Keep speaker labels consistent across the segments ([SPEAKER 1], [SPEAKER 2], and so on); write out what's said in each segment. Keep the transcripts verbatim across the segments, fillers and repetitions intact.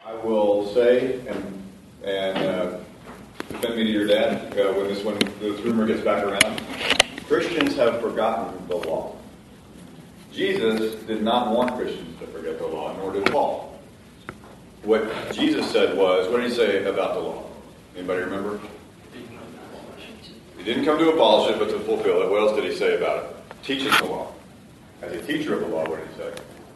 [SPEAKER 1] I will say, and and uh, defend me to your dad uh, when this when this rumor gets back around. Christians have forgotten the law. Jesus did not want Christians to forget the law, nor did Paul. What Jesus said was, what did he say about the law? Anybody remember? He didn't come to abolish it, but to fulfill it. What else did he say about it? Teaching the law. As a teacher of the law, what did he say?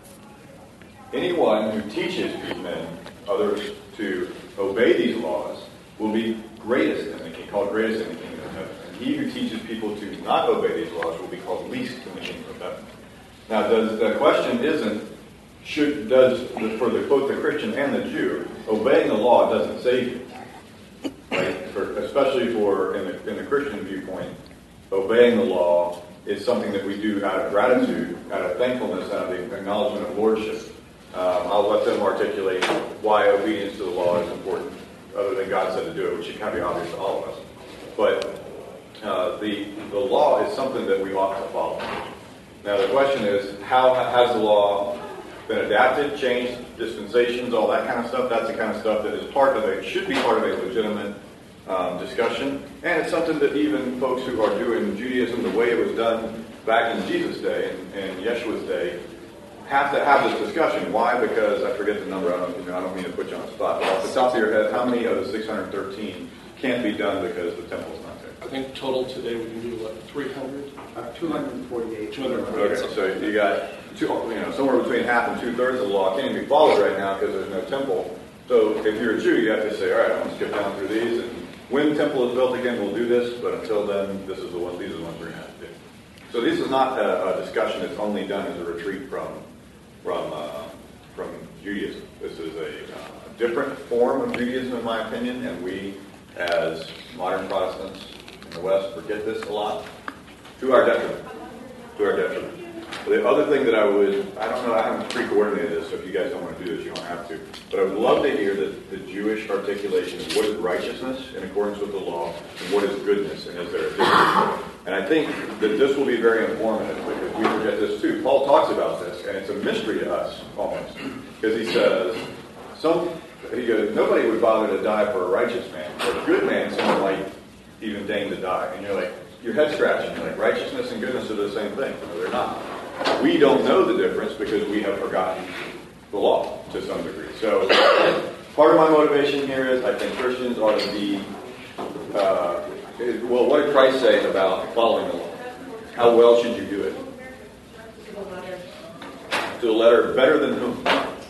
[SPEAKER 1] Anyone who teaches these men, others, to obey these laws will be greatest in the kingdom, called greatest in the kingdom of heaven. And he who teaches people to not obey these laws will be called least in the kingdom of heaven. Now, does, the question isn't, should does for the, both the Christian and the Jew, obeying the law doesn't save you, right? For, especially for in the in the Christian viewpoint, obeying the law is something that we do out of gratitude, out of thankfulness, out of the acknowledgement of lordship. Um, I'll let them articulate why obedience to the law is important, other than God said to do it, which should kind of be obvious to all of us. But uh, the the law is something that we ought to follow. Now the question is, how has the law been adapted, changed, dispensations, all that kind of stuff? That's the kind of stuff that is part of it, should be part of a legitimate um, discussion. And it's something that even folks who are doing Judaism the way it was done back in Jesus' day and, and Yeshua's day have to have this discussion. Why? Because I forget the number. I don't, you know, I don't mean to put you on the spot. But off the top of your head, how many of the six hundred thirteen can't be done because the temple's not there?
[SPEAKER 2] I think total today we can do what, three hundred?
[SPEAKER 3] Uh, two hundred forty-eight.
[SPEAKER 2] two hundred forty-eight.
[SPEAKER 1] Okay, so you got two, you know, somewhere between half and two thirds of the law can't even be followed right now because there's no temple. So if you're a Jew, you have to say, all right, I'm going to skip down through these, and when the temple is built again, we'll do this. But until then, this is the one. These are the ones we're going to have to do. So this is not a, a discussion that's only done as a retreat from from uh, from Judaism. This is a uh, different form of Judaism, in my opinion, and we, as modern Protestants in the West, forget this a lot. To our detriment. To our detriment. The other thing that I would, I don't know, I haven't pre-coordinated this, so if you guys don't want to do this, you don't have to. But I would love to hear the, the Jewish articulation of what is righteousness in accordance with the law, and what is goodness, and is there a difference? And I think that this will be very informative, because we forget this too. Paul talks about this, and it's a mystery to us, almost. Because he says, some, he goes, nobody would bother to die for a righteous man. For a good man, someone might even deign to die. And you're like, your head scratching. You're like, righteousness and goodness are the same thing. No, they're not. We don't know the difference because we have forgotten the law to some degree. So part of my motivation here is I think Christians ought to be, uh, well, what did Christ say about following the law? How well should you do it?
[SPEAKER 4] To the letter.
[SPEAKER 1] To the letter, better than whom?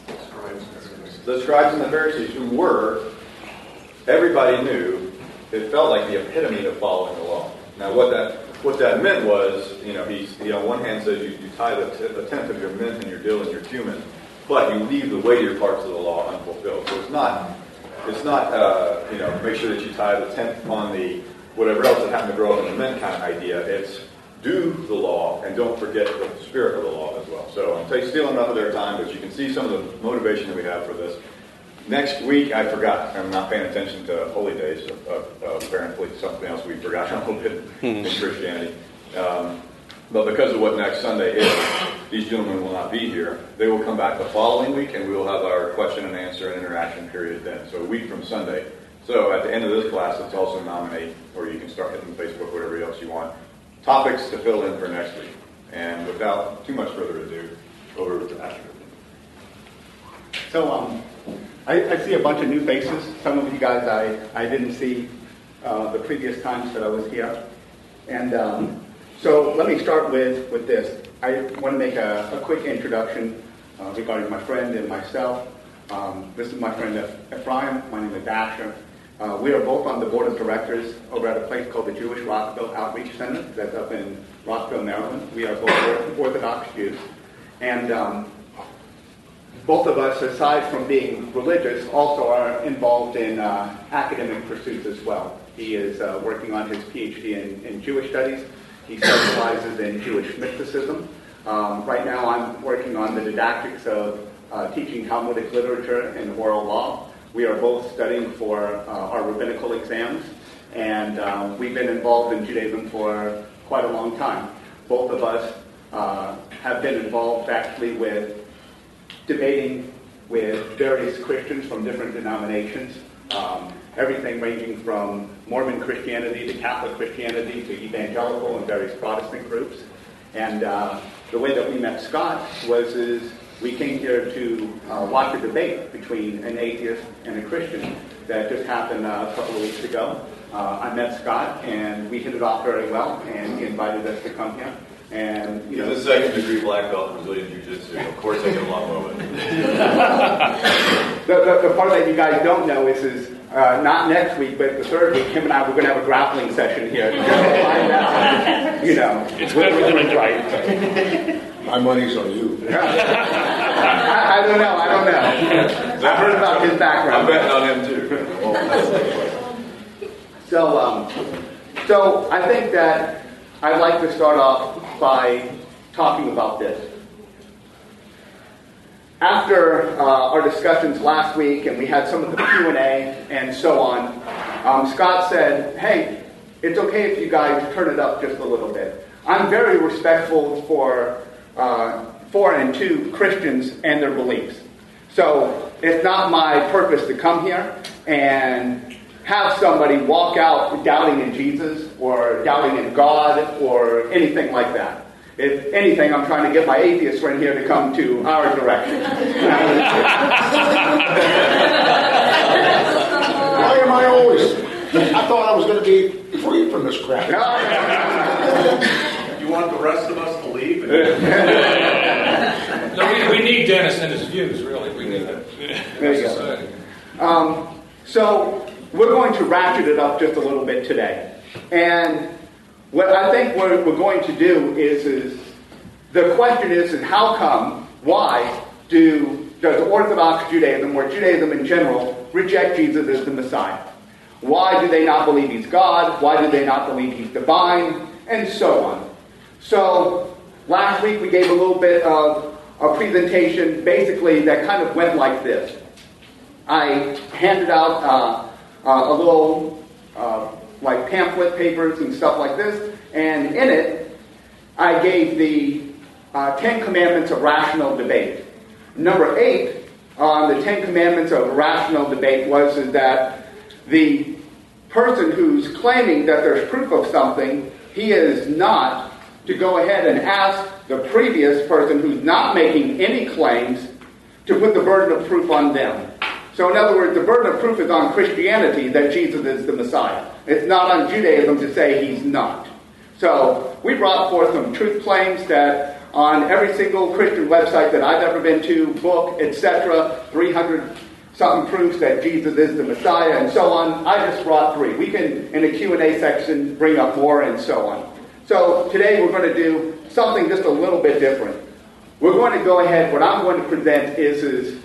[SPEAKER 1] The scribes and the Pharisees, who were, everybody knew, it felt like the epitome of following the law. Now, what that what that meant was, you know, he, he on one hand says you, you tie the, t- the tenth of your mint and your dill and your cumin, but you leave the weightier parts of the law unfulfilled. So it's not, it's not, uh, you know, make sure that you tie the tenth on the whatever else that happened to grow up in the mint kind of idea. It's do the law and don't forget the spirit of the law as well. So I'm t- stealing enough of their time, but you can see some of the motivation that we have for this. Next week, I forgot. I'm not paying attention to holy days. Uh, uh, apparently, something else we forgot a little bit in Christianity. Um, but because of what next Sunday is, these gentlemen will not be here. They will come back the following week, and we will have our question and answer and interaction period then. So a week from Sunday. So at the end of this class, let's also nominate, or you can start hitting Facebook, whatever else you want, topics to fill in for next week. And without too much further ado, over to Pastor.
[SPEAKER 3] So, um, I, I see a bunch of new faces. Some of you guys I, I didn't see uh, the previous times that I was here. And um, so let me start with, with this. I want to make a, a quick introduction uh, regarding my friend and myself. Um, this is my friend Ephraim. My name is Asher. Uh, we are both on the board of directors over at a place called the Jewish Rockville Outreach Center that's up in Rockville, Maryland. We are both Orthodox Jews. And um, both of us, aside from being religious, also are involved in uh, academic pursuits as well. He is uh, working on his P H D in, in Jewish studies. He specializes in Jewish mysticism. Um, right now I'm working on the didactics of uh, teaching Talmudic literature and oral law. We are both studying for uh, our rabbinical exams, and um, we've been involved in Judaism for quite a long time. Both of us uh, have been involved actually with debating with various Christians from different denominations, um, everything ranging from Mormon Christianity to Catholic Christianity to evangelical and various Protestant groups. And uh, the way that we met Scott was is we came here to uh, watch a debate between an atheist and a Christian that just happened uh, a couple of weeks ago. Uh, I met Scott, and we hit it off very well, and he invited us to come here. And you know,
[SPEAKER 1] he's a second degree black belt in Brazilian Jiu-Jitsu. Of course, I get along well with him.
[SPEAKER 3] the, the, the part that you guys don't know is, is uh, not next week, but the third week, him and I, we're going to have a grappling session here. Just to find out, you know,
[SPEAKER 2] it's better than a
[SPEAKER 3] right.
[SPEAKER 5] My money's on you.
[SPEAKER 3] I, I don't know. I don't know. I've heard about his background.
[SPEAKER 1] I'm betting on him too.
[SPEAKER 3] So, um, so I think that I'd like to start off by talking about this. After uh, our discussions last week, and we had some of the Q and A and so on, um, Scott said, hey, it's okay if you guys turn it up just a little bit. I'm very respectful for uh, for and to Christians and their beliefs. So it's not my purpose to come here and have somebody walk out doubting in Jesus or doubting in God or anything like that. If anything, I'm trying to get my atheist friend here to come to our direction.
[SPEAKER 5] Why am I always? I thought I was going to be free from this crap.
[SPEAKER 1] You want the rest of us to leave?
[SPEAKER 2] No, we, we need Dennis and his views, really. We need that.
[SPEAKER 3] There you go. Um, so we're going to ratchet it up just a little bit today. And what I think we're, we're going to do is, is the question is, is how come, why do does Orthodox Judaism, or Judaism in general, reject Jesus as the Messiah? Why do they not believe he's God? Why do they not believe he's divine? And so on. So last week we gave a little bit of a presentation basically that kind of went like this. I handed out uh, uh, a little uh, like pamphlet papers and stuff like this, and in it I gave the uh, Ten Commandments of Rational Debate. Number eight on the Ten Commandments of Rational Debate was is that the person who's claiming that there's proof of something, he is not to go ahead and ask the previous person who's not making any claims to put the burden of proof on them. So in other words, the burden of proof is on Christianity that Jesus is the Messiah. It's not on Judaism to say he's not. So we brought forth some truth claims that on every single Christian website that I've ever been to, book, et cetera, three hundred something proofs that Jesus is the Messiah and so on. I just brought three. We can, in the Q and A section, bring up more and so on. So today we're going to do something just a little bit different. We're going to go ahead, what I'm going to present is, is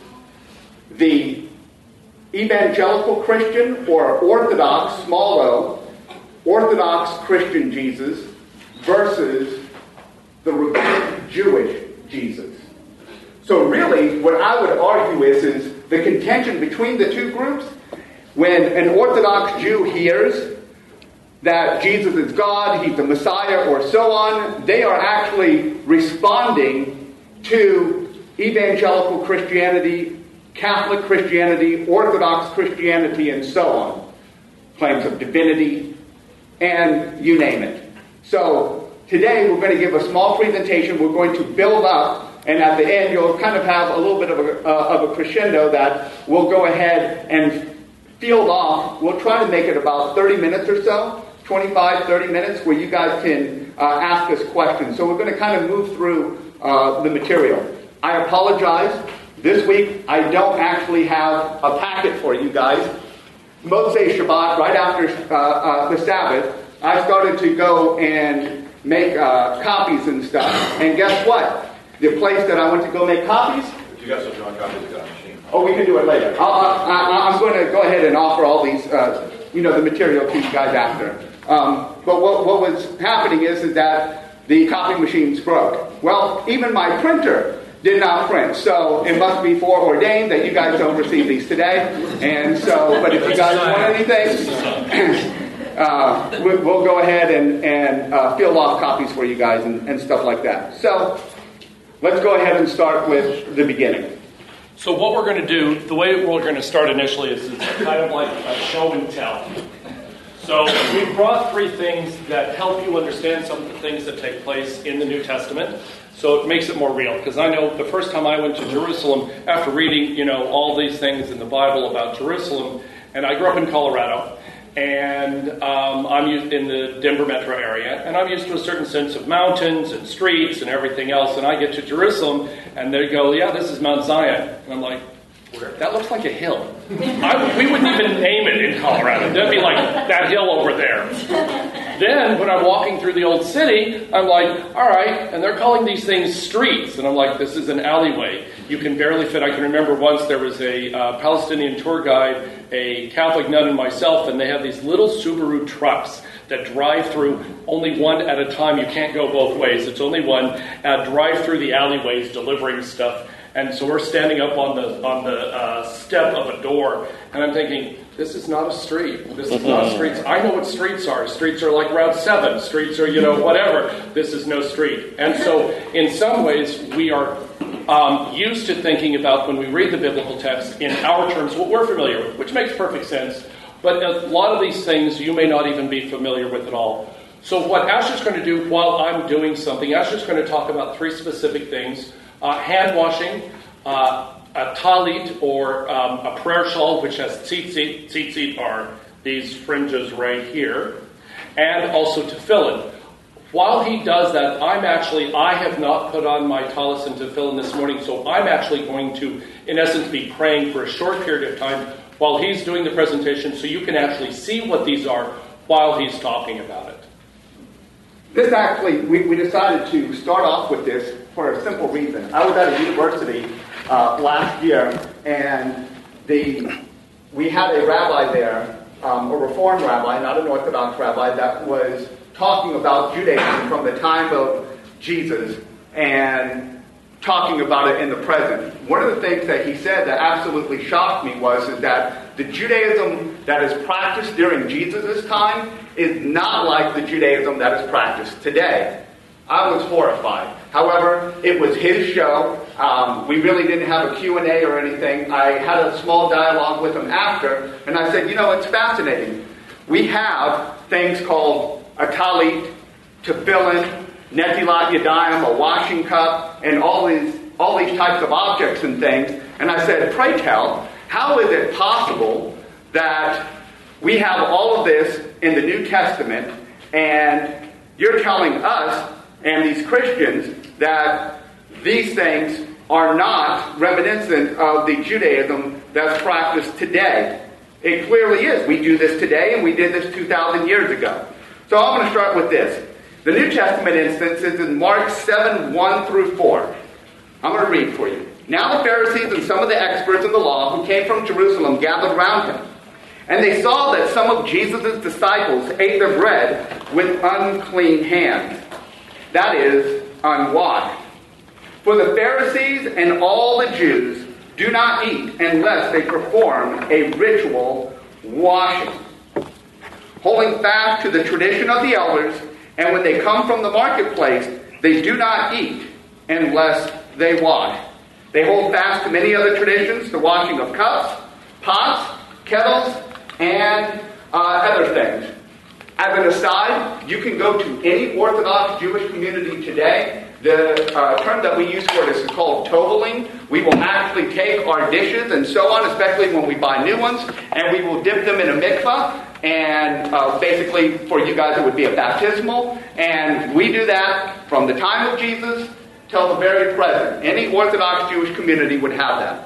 [SPEAKER 3] the evangelical Christian or Orthodox, small o, Orthodox Christian Jesus versus the rabbinic Jewish Jesus. So really, what I would argue is, is the contention between the two groups, when an Orthodox Jew hears that Jesus is God, he's the Messiah, or so on, they are actually responding to evangelical Christianity, Catholic Christianity, Orthodox Christianity, and so on. Claims of divinity, and you name it. So today we're going to give a small presentation. We're going to build up, and at the end you'll kind of have a little bit of a, uh, of a crescendo that we'll go ahead and field off. We'll try to make it about thirty minutes or so, twenty-five, thirty minutes, where you guys can uh, ask us questions. So we're going to kind of move through uh, the material. I apologize. This week, I don't actually have a packet for you guys. Motzei Shabbat, right after uh, uh, the Sabbath, I started to go and make uh, copies and stuff. And guess what? The place that I went to go make copies...
[SPEAKER 1] If you got some drawn copies, you got a machine.
[SPEAKER 3] Oh, we can do it later. I'll, I, I'm going to go ahead and offer all these, uh, you know, the material to you guys after. Um, but what, what was happening is, is that the copy machines broke. Well, even my printer did not print, so it must be foreordained that you guys don't receive these today. And so, but if you guys want anything, uh, we, we'll go ahead and, and uh, field off copies for you guys and, and stuff like that. So let's go ahead and start with the beginning.
[SPEAKER 6] So what we're going to do, the way we're going to start initially is it's kind of like a show and tell. So we brought three things that help you understand some of the things that take place in the New Testament. So it makes it more real. Because I know the first time I went to Jerusalem, after reading, you know, all these things in the Bible about Jerusalem, and I grew up in Colorado, and um, I'm used in the Denver metro area, and I'm used to a certain sense of mountains and streets and everything else, and I get to Jerusalem, and they go, yeah, this is Mount Zion. And I'm like, that looks like a hill. I, we wouldn't even name it in Colorado. That'd be like that hill over there. Then, when I'm walking through the old city, I'm like, all right, and they're calling these things streets. And I'm like, this is an alleyway. You can barely fit. I can remember once there was a uh, Palestinian tour guide, a Catholic nun, and myself, and they have these little Subaru trucks that drive through only one at a time. You can't go both ways. It's only one. Uh, drive through the alleyways delivering stuff. And so we're standing up on the on the uh, step of a door, and I'm thinking, this is not a street. This is not streets. I know what streets are. Streets are like Route seven. Streets are, you know, whatever. This is no street. And so in some ways, we are um, used to thinking about when we read the biblical text in our terms, what we're familiar with, which makes perfect sense. But a lot of these things you may not even be familiar with at all. So what Asher's going to do while I'm doing something, Asher's going to talk about three specific things. Uh, hand washing, uh, a talit, or um, a prayer shawl, which has tzitzit. Tzitzit are these fringes right here, and also tefillin. While he does that, I'm actually, I have not put on my talis and tefillin this morning, so I'm actually going to, in essence, be praying for a short period of time while he's doing the presentation, so you can actually see what these are while he's talking about it.
[SPEAKER 3] This actually, we, we decided to start off with this for a simple reason. I was at a university uh, last year, and the we had a rabbi there, um, a Reform rabbi, not an Orthodox rabbi, that was talking about Judaism from the time of Jesus and talking about it in the present. One of the things that he said that absolutely shocked me was is that the Judaism that is practiced during Jesus' time is not like the Judaism that is practiced today. I was horrified. However, it was his show. Um, we really didn't have a Q and A or anything. I had a small dialogue with him after, and I said, you know, it's fascinating. We have things called a talit, tefillin, netilat yadayim, a washing cup, and all these all these types of objects and things. And I said, pray tell, how is it possible that we have all of this in the New Testament, and you're telling us and these Christians that these things are not reminiscent of the Judaism that's practiced today? It clearly is. We do this today, and we did this two thousand years ago. So I'm going to start with this. The New Testament instance is in Mark seven, one through four. I'm going to read for you. Now the Pharisees and some of the experts in the law who came from Jerusalem gathered around him. And they saw that some of Jesus' disciples ate their bread with unclean hands. That is, unwashed. For the Pharisees and all the Jews do not eat unless they perform a ritual washing, holding fast to the tradition of the elders, and when they come from the marketplace, they do not eat unless they wash. They hold fast to many other traditions, the washing of cups, pots, kettles, and uh, other things. As an aside, you can go to any Orthodox Jewish community today. The uh, term that we use for this is called toveling. We will actually take our dishes and so on, especially when we buy new ones, and we will dip them in a mikvah. And uh, basically, for you guys, it would be a baptismal. And we do that from the time of Jesus till the very present. Any Orthodox Jewish community would have that.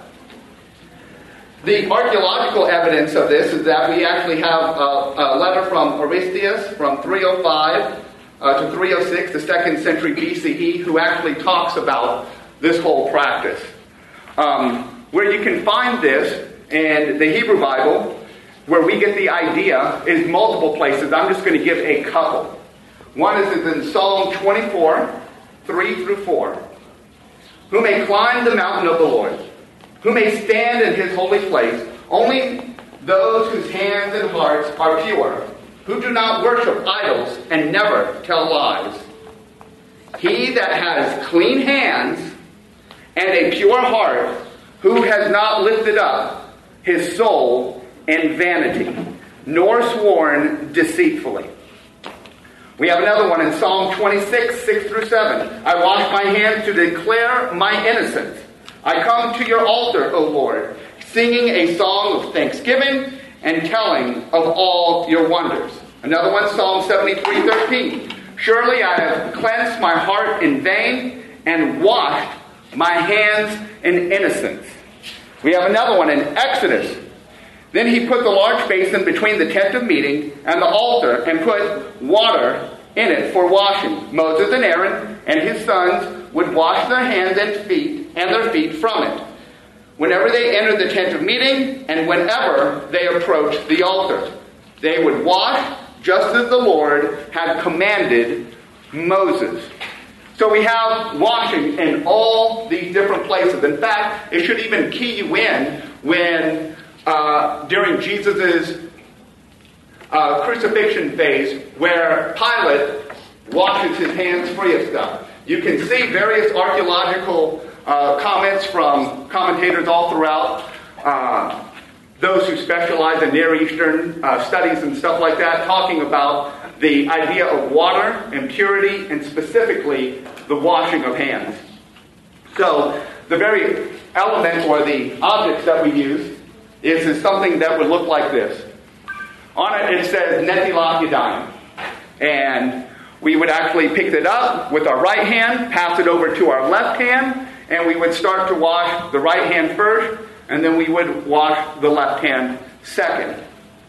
[SPEAKER 3] The archaeological evidence of this is that we actually have a, a letter from Aristeas from three oh five uh, to three oh six, the second century B C E, who actually talks about this whole practice. Um, where you can find this in the Hebrew Bible, where we get the idea, is multiple places. I'm just going to give a couple. One is in Psalm twenty-four, three through four. Who may climb the mountain of the Lord? Who may stand in his holy place? Only those whose hands and hearts are pure, who do not worship idols and never tell lies. He that has clean hands and a pure heart, who has not lifted up his soul in vanity, nor sworn deceitfully. We have another one in Psalm twenty-six, six through seven. I wash my hands to declare my innocence. I come to your altar, O Lord, singing a song of thanksgiving and telling of all your wonders. Another one, Psalm seventy-three, thirteen. Surely I have cleansed my heart in vain and washed my hands in innocence. We have another one in Exodus. Then he put the large basin between the tent of meeting and the altar and put water in it for washing. Moses and Aaron and his sons would wash their hands and feet and their feet from it whenever they entered the tent of meeting and whenever they approached the altar. They would wash just as the Lord had commanded Moses. So we have washing in all these different places. In fact, it should even key you in when uh, during Jesus' uh, crucifixion phase, where Pilate washes his hands free of stuff. You can see various archaeological uh, comments from commentators all throughout. Uh, those who specialize in Near Eastern uh, studies and stuff like that, talking about the idea of water and purity, and specifically the washing of hands. So the very element or the objects that we use is, is something that would look like this. On it it says Netilat Yadayim, and we would actually pick it up with our right hand, pass it over to our left hand, and we would start to wash the right hand first, and then we would wash the left hand second.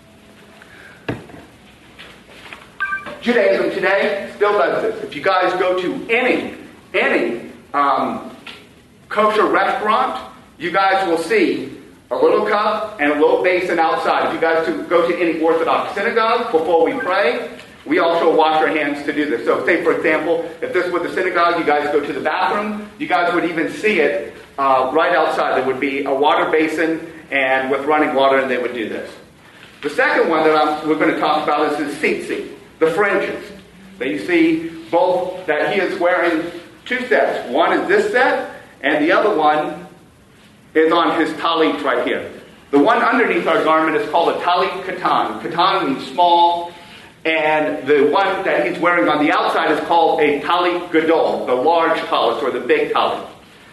[SPEAKER 3] Judaism today still does this. If you guys go to any, any um, kosher restaurant, you guys will see a little cup and a little basin outside. If you guys go to any Orthodox synagogue, before we pray, we also wash our hands to do this. So say, for example, if this was a synagogue, you guys go to the bathroom, you guys would even see it uh, right outside. There would be a water basin and with running water, and they would do this. The second one that I'm, we're going to talk about is the tzitzit, the fringes. That you see both that he is wearing two sets. One is this set, and the other one is on his talit right here. The one underneath our garment is called a talit katan. Katan means small, and the one that he's wearing on the outside is called a talit gadol, the large talit or the big talit.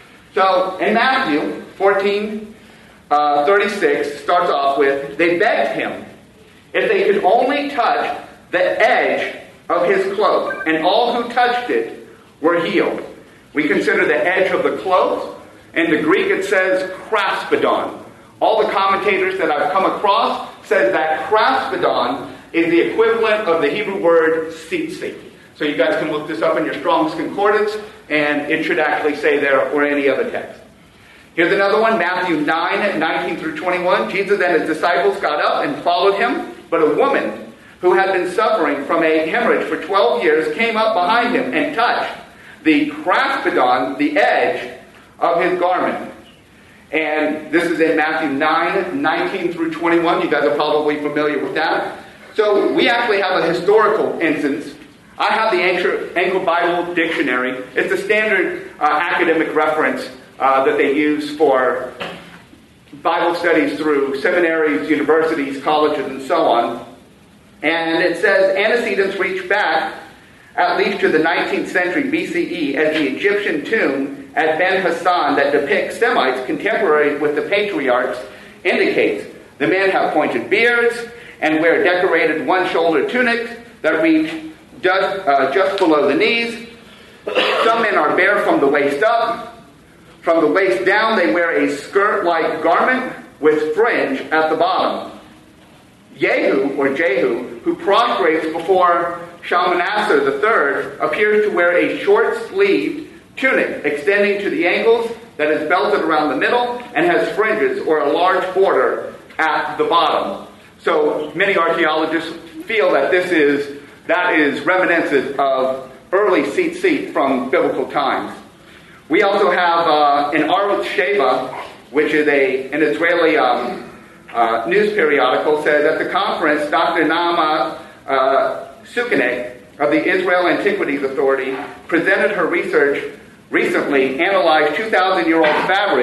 [SPEAKER 3] So in Matthew fourteen, uh, thirty-six starts off with, they begged him if they could only touch the edge of his cloak, and all who touched it were healed. We consider the edge of the cloak. In the Greek it says kraspedon. All the commentators that I've come across says that kraspedon is the equivalent of the Hebrew word tzitzit. So you guys can look this up in your Strong's Concordance, and it should actually say there or any other text. Here's another one, Matthew nine, nineteen through twenty-one. Jesus and his disciples got up and followed him, but a woman who had been suffering from a hemorrhage for twelve years came up behind him and touched the kraspedon, the edge of his garment. And this is in Matthew nine, nineteen through twenty-one. You guys are probably familiar with that. So we actually have a historical instance. I have the Anchor Bible Dictionary. It's a standard uh, academic reference uh, that they use for Bible studies through seminaries, universities, colleges, and so on. And it says antecedents reach back at least to the nineteenth century B C E, as the Egyptian tomb at Ben Hassan that depicts Semites contemporary with the patriarchs indicates. The men have pointed beards and wear decorated one-shoulder tunics that reach just, uh, just below the knees. Some men are bare from the waist up. From the waist down, they wear a skirt-like garment with fringe at the bottom. Yehu, or Jehu, who prostrates before Shalmaneser the third, appears to wear a short-sleeved tunic extending to the ankles that is belted around the middle and has fringes or a large border at the bottom. So many archaeologists feel that this is that is reminiscent of early tzitzit from biblical times. We also have uh, in Arutz Sheva, which is a an Israeli um, uh, news periodical, says at the conference, Doctor Naama uh, Sukenik of the Israel Antiquities Authority presented her research recently, analyzed two thousand year old fabrics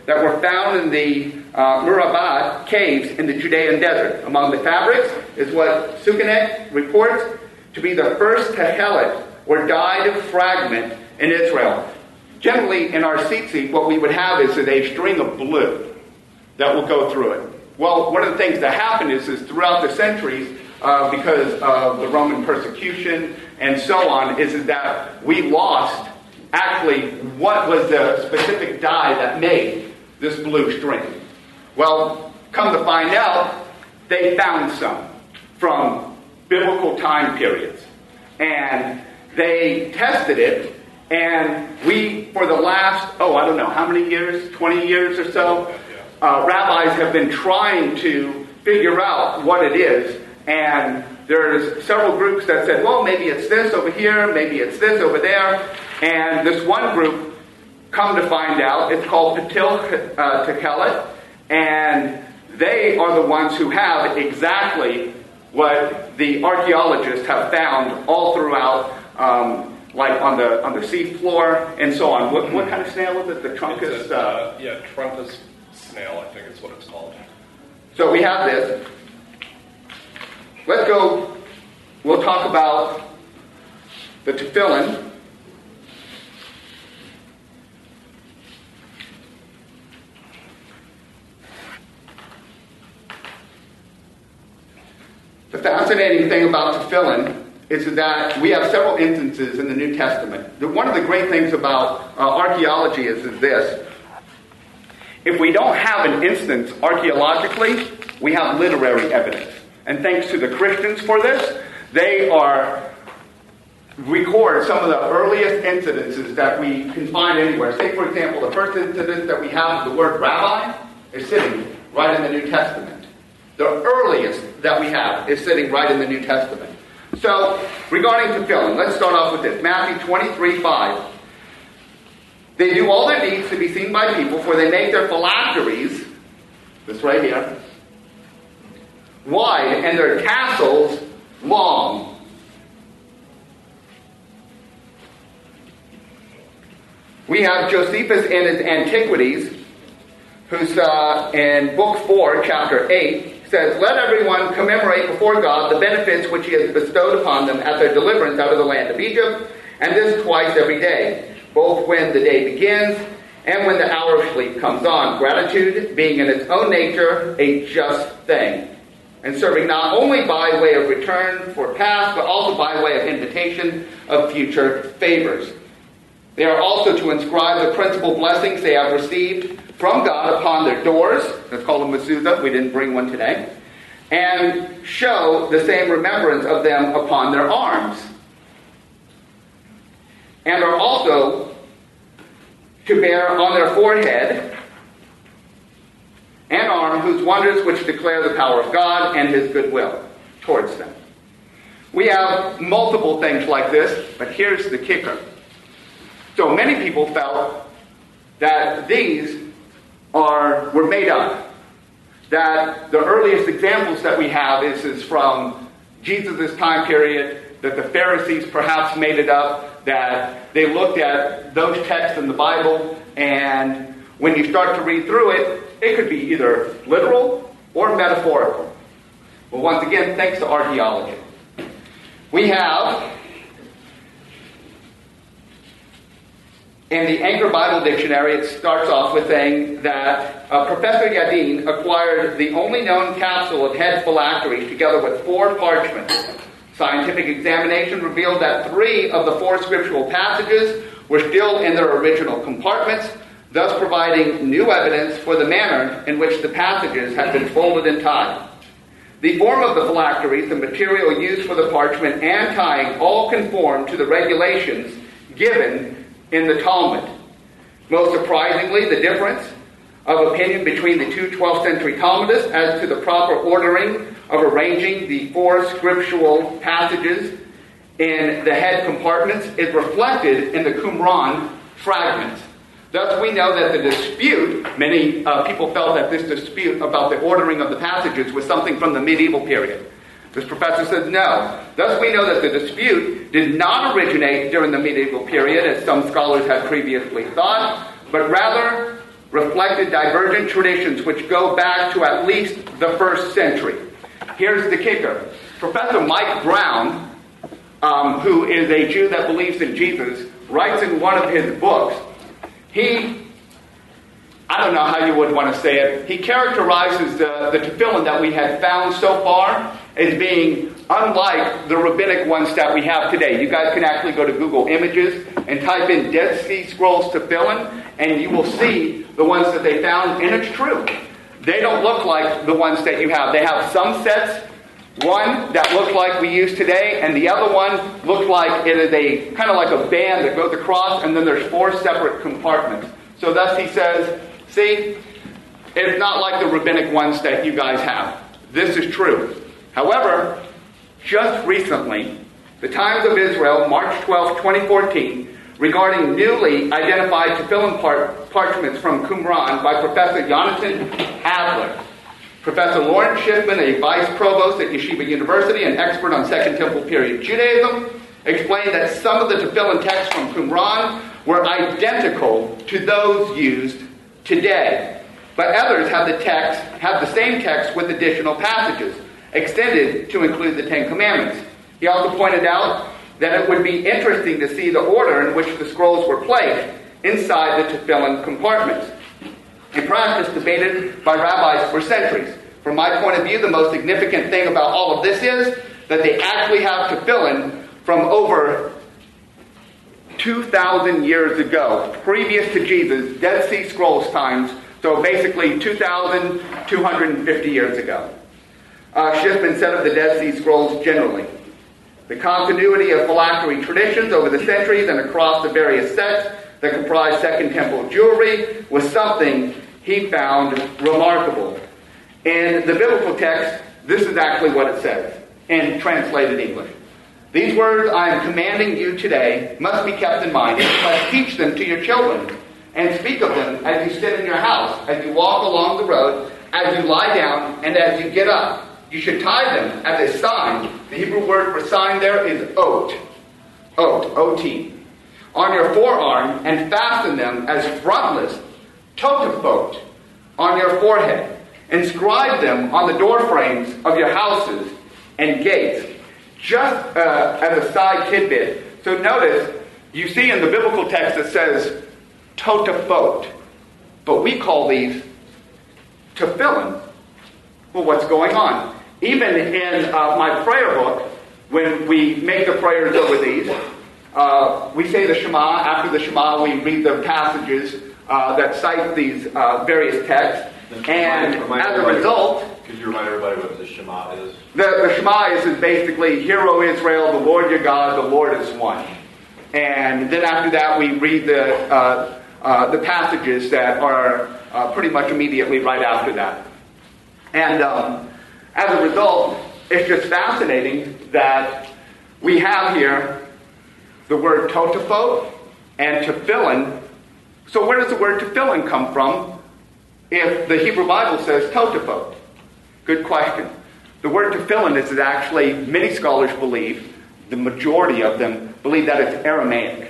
[SPEAKER 3] that were found in the uh, Murabad caves in the Judean desert. Among the fabrics is what Sukenet reports to be the first tehelet, or dyed fragment, in Israel. Generally, in our tzitzit, what we would have is a string of blue that will go through it. Well, one of the things that happened is, is throughout the centuries, uh, because of the Roman persecution and so on, is, is that we lost actually what was the specific dye that made this blue string. Well, come to find out, they found some from biblical time periods. And they tested it, and we, for the last, oh, I don't know, how many years, twenty years or so, uh, rabbis have been trying to figure out what it is. And there's several groups that said, well, maybe it's this over here, maybe it's this over there. And this one group, come to find out, it's called Patil uh, Tekelet, and they are the ones who have exactly what the archaeologists have found all throughout, um, like on the on the sea floor and so on. What, what kind of snail is it? The Truncus?
[SPEAKER 6] It's a, uh, yeah, Truncus snail, I think is what it's called.
[SPEAKER 3] So we have this. Let's go, we'll talk about the tefillin. The fascinating thing about tefillin is that we have several instances in the New Testament. The, one of the great things about uh, archaeology is, is this. If we don't have an instance archaeologically, we have literary evidence. And thanks to the Christians for this, they are record some of the earliest incidences that we can find anywhere. Say, for example, the first incident that we have of the word rabbi is sitting right in the New Testament. The earliest that we have is sitting right in the New Testament. So, regarding tefillin, let's start off with this. Matthew twenty-three five. They do all their deeds to be seen by people, for they make their phylacteries, this right here, wide, and their tassels long. We have Josephus in his Antiquities, who's uh, in Book four, Chapter eight, says, let everyone commemorate before God the benefits which he has bestowed upon them at their deliverance out of the land of Egypt, and this twice every day, both when the day begins and when the hour of sleep comes on, gratitude being in its own nature a just thing, and serving not only by way of return for past, but also by way of invitation of future favors. They are also to inscribe the principal blessings they have received from God upon their doors. Let's call them mezuzah. We didn't bring one today. And show the same remembrance of them upon their arms. And are also to bear on their forehead and arm whose wonders which declare the power of God and his goodwill towards them. We have multiple things like this, but here's the kicker. So many people felt that these are were made up. That the earliest examples that we have is, is from Jesus' time period, that the Pharisees perhaps made it up, that they looked at those texts in the Bible, and when you start to read through it, it could be either literal or metaphorical. Well, once again, thanks to archaeology. We have, in the Anchor Bible Dictionary, it starts off with saying that uh, Professor Yadin acquired the only known capsule of head phylacteries together with four parchments. Scientific examination revealed that three of the four scriptural passages were still in their original compartments, thus providing new evidence for the manner in which the passages had been folded and tied. The form of the phylacteries, the material used for the parchment, and tying all conform to the regulations given in the Talmud. Most surprisingly, the difference of opinion between the two twelfth century Talmudists as to the proper ordering of arranging the four scriptural passages in the head compartments is reflected in the Qumran fragments. Thus we know that the dispute, many uh, people felt that this dispute about the ordering of the passages was something from the medieval period. This professor says no. Thus we know that the dispute did not originate during the medieval period, as some scholars had previously thought, but rather reflected divergent traditions which go back to at least the first century. Here's the kicker. Professor Mike Brown, um, who is a Jew that believes in Jesus, writes in one of his books, he, I don't know how you would want to say it, he characterizes the, the tefillin that we had found so far as being unlike the rabbinic ones that we have today. You guys can actually go to Google Images and type in Dead Sea Scrolls tefillin, and you will see the ones that they found, and it's true. They don't look like the ones that you have. They have some sets, one that look like we use today, and the other one looks like it is a kind of like a band that goes across, and then there's four separate compartments. So thus he says, see, it's not like the rabbinic ones that you guys have. This is true. However, just recently, the Times of Israel, March twelfth, twenty fourteen, regarding newly identified tefillin par- parchments from Qumran by Professor Jonathan Adler. Professor Lawrence Schiffman, a vice provost at Yeshiva University and expert on Second Temple period Judaism, explained that some of the tefillin texts from Qumran were identical to those used today. But others have the text, have the same text with additional passages, extended to include the Ten Commandments. He also pointed out that it would be interesting to see the order in which the scrolls were placed inside the tefillin compartments, a practice debated by rabbis for centuries. From my point of view, the most significant thing about all of this is that they actually have tefillin from over two thousand years ago, previous to Jesus, Dead Sea Scrolls times, so basically two thousand two hundred fifty years ago. Uh, Schiffman said of the Dead Sea Scrolls generally, the continuity of phylactery traditions over the centuries and across the various sects that comprise Second Temple jewelry was something he found remarkable. In the biblical text, this is actually what it says in translated English. These words I am commanding you today must be kept in mind. You must teach them to your children and speak of them as you sit in your house, as you walk along the road, as you lie down, and as you get up. You should tie them as a sign. The Hebrew word for sign there is ot. Ot, O T. On your forearm, and fasten them as frontlets, totafot, on your forehead. Inscribe them on the door frames of your houses and gates. Just uh, as a side tidbit, so notice, you see in the biblical text it says totafot, but we call these tefillin. Well, what's going on? Even in uh, my prayer book, when we make the prayers over these, uh, we say the Shema. After the Shema, we read the passages uh, that cite these uh, various texts. And as a result,
[SPEAKER 1] could you remind everybody what the Shema is?
[SPEAKER 3] The, the Shema is, is basically, Hear, O Israel, the Lord your God, the Lord is one. And then after that, we read the uh, uh, the passages that are uh, pretty much immediately right after that. And um, as a result, it's just fascinating that we have here the word totafot and tefillin. So where does the word tefillin come from if the Hebrew Bible says totafot? Good question. The word tefillin is actually, many scholars believe, the majority of them believe that it's Aramaic.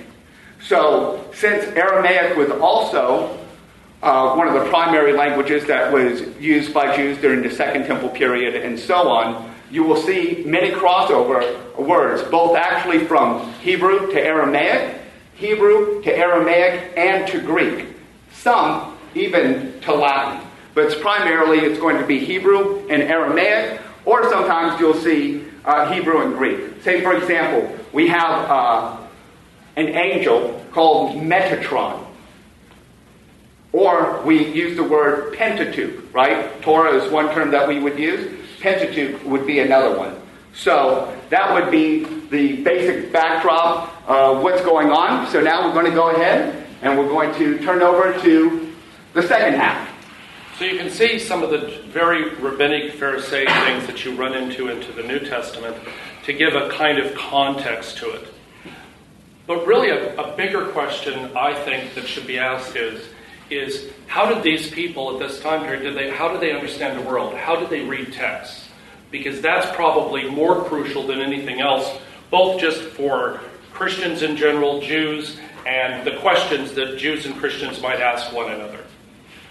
[SPEAKER 3] So since Aramaic was also Uh, one of the primary languages that was used by Jews during the Second Temple period and so on, you will see many crossover words, both actually from Hebrew to Aramaic, Hebrew to Aramaic, and to Greek. Some even to Latin. But it's primarily, it's going to be Hebrew and Aramaic, or sometimes you'll see uh, Hebrew and Greek. Say, for example, we have uh, an angel called Metatron. Or we use the word Pentateuch, right? Torah is one term that we would use. Pentateuch would be another one. So that would be the basic backdrop of what's going on. So now we're going to go ahead and we're going to turn over to the second half.
[SPEAKER 6] So you can see some of the very rabbinic Pharisaic things that you run into into the New Testament to give a kind of context to it. But really a, a bigger question I think that should be asked is, is how did these people at this time period, did they, how did they understand the world? How did they read texts? Because that's probably more crucial than anything else, both just for Christians in general, Jews, and the questions that Jews and Christians might ask one another.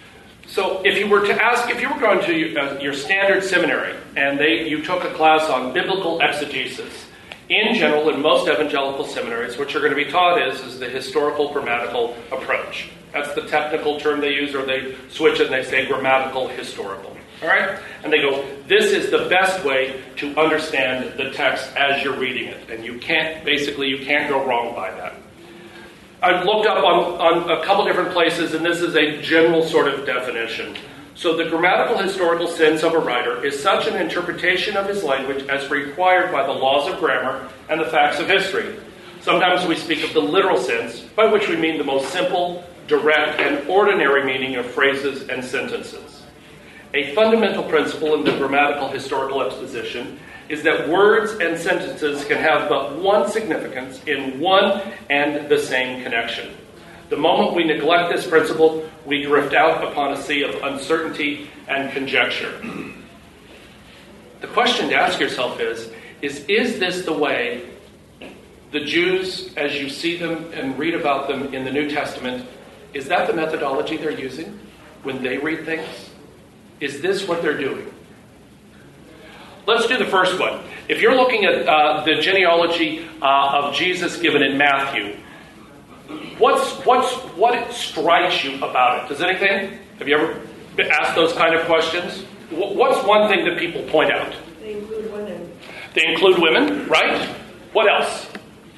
[SPEAKER 6] So if you were to ask, if you were going to uh, your standard seminary and they you took a class on biblical exegesis, in general, in most evangelical seminaries, what you're going to be taught is, is the historical grammatical approach. That's the technical term they use, or they switch it and they say grammatical historical. All right? And they go, this is the best way to understand the text as you're reading it. And you can't, basically, you can't go wrong by that. I've looked up on, on a couple different places, and this is a general sort of definition. So the grammatical historical sense of a writer is such an interpretation of his language as required by the laws of grammar and the facts of history. Sometimes we speak of the literal sense, by which we mean the most simple, direct, and ordinary meaning of phrases and sentences. A fundamental principle in the grammatical historical exposition is that words and sentences can have but one significance in one and the same connection. The moment we neglect this principle, we drift out upon a sea of uncertainty and conjecture. The question to ask yourself is, is, is this the way the Jews, as you see them and read about them in the New Testament, is that the methodology they're using when they read things? Is this what they're doing? Let's do the first one. If you're looking at uh, the genealogy uh, of Jesus given in Matthew, what's what's what strikes you about it? Does anything? Have you ever been asked those kind of questions? What's one thing that people point out?
[SPEAKER 4] They include women.
[SPEAKER 6] They include women, right? What else?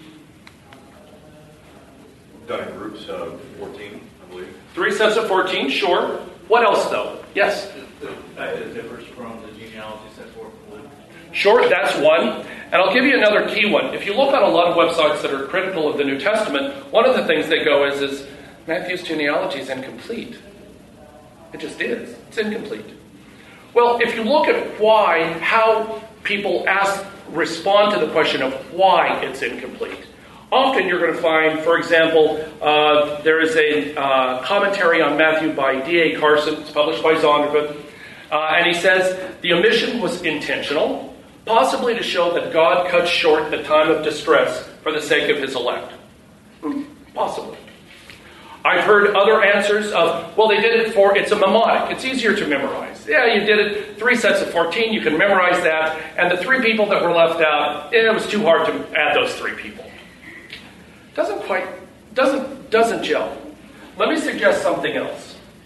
[SPEAKER 1] Done in groups of fourteen, I believe.
[SPEAKER 6] Three sets of fourteen, sure. What else, though? Yes?
[SPEAKER 7] The fact that it differs from the genealogy set forth in Luke.
[SPEAKER 6] Sure, that's one. And I'll give you another key one. If you look on a lot of websites that are critical of the New Testament, one of the things they go is, is Matthew's genealogy is incomplete. It just is. It's incomplete. Well, if you look at why, how people ask, respond to the question of why it's incomplete, often you're going to find, for example, uh, there is a uh, commentary on Matthew by D A Carson. It's published by Zondervan. Uh, and he says, the omission was intentional, possibly to show that God cut short the time of distress for the sake of his elect. Possibly. I've heard other answers of, well, they did it for, it's a mnemonic. It's easier to memorize. Yeah, you did it, three sets of fourteen, you can memorize that. And the three people that were left out, it was too hard to add those three people. Doesn't quite, doesn't, doesn't gel. Let me suggest something else.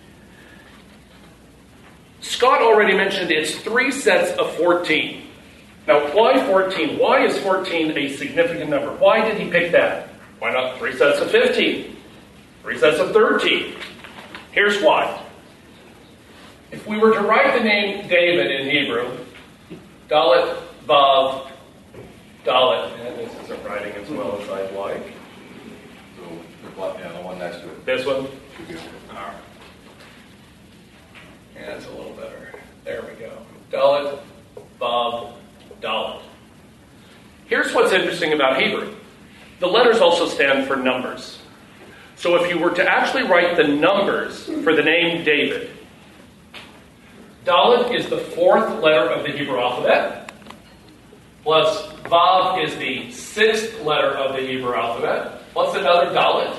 [SPEAKER 6] Scott already mentioned it's three sets of fourteen. Now, why fourteen? Why is fourteen a significant number? Why did he pick that? Why not three sets of fifteen? Three sets of thirteen? Here's why. If we were to write the name David in Hebrew, Dalet, Vav, Dalet, and this isn't writing as well as I'd like.
[SPEAKER 1] So, yeah, the one next to it.
[SPEAKER 6] This one?
[SPEAKER 1] Should be-
[SPEAKER 6] All right. Yeah, that's a little better. There we go. Dalet, Vav, Dalet. Here's what's interesting about Hebrew. The letters also stand for numbers. So if you were to actually write the numbers for the name David, Dalet is the fourth letter of the Hebrew alphabet, plus Vav is the sixth letter of the Hebrew alphabet, plus another Dalet.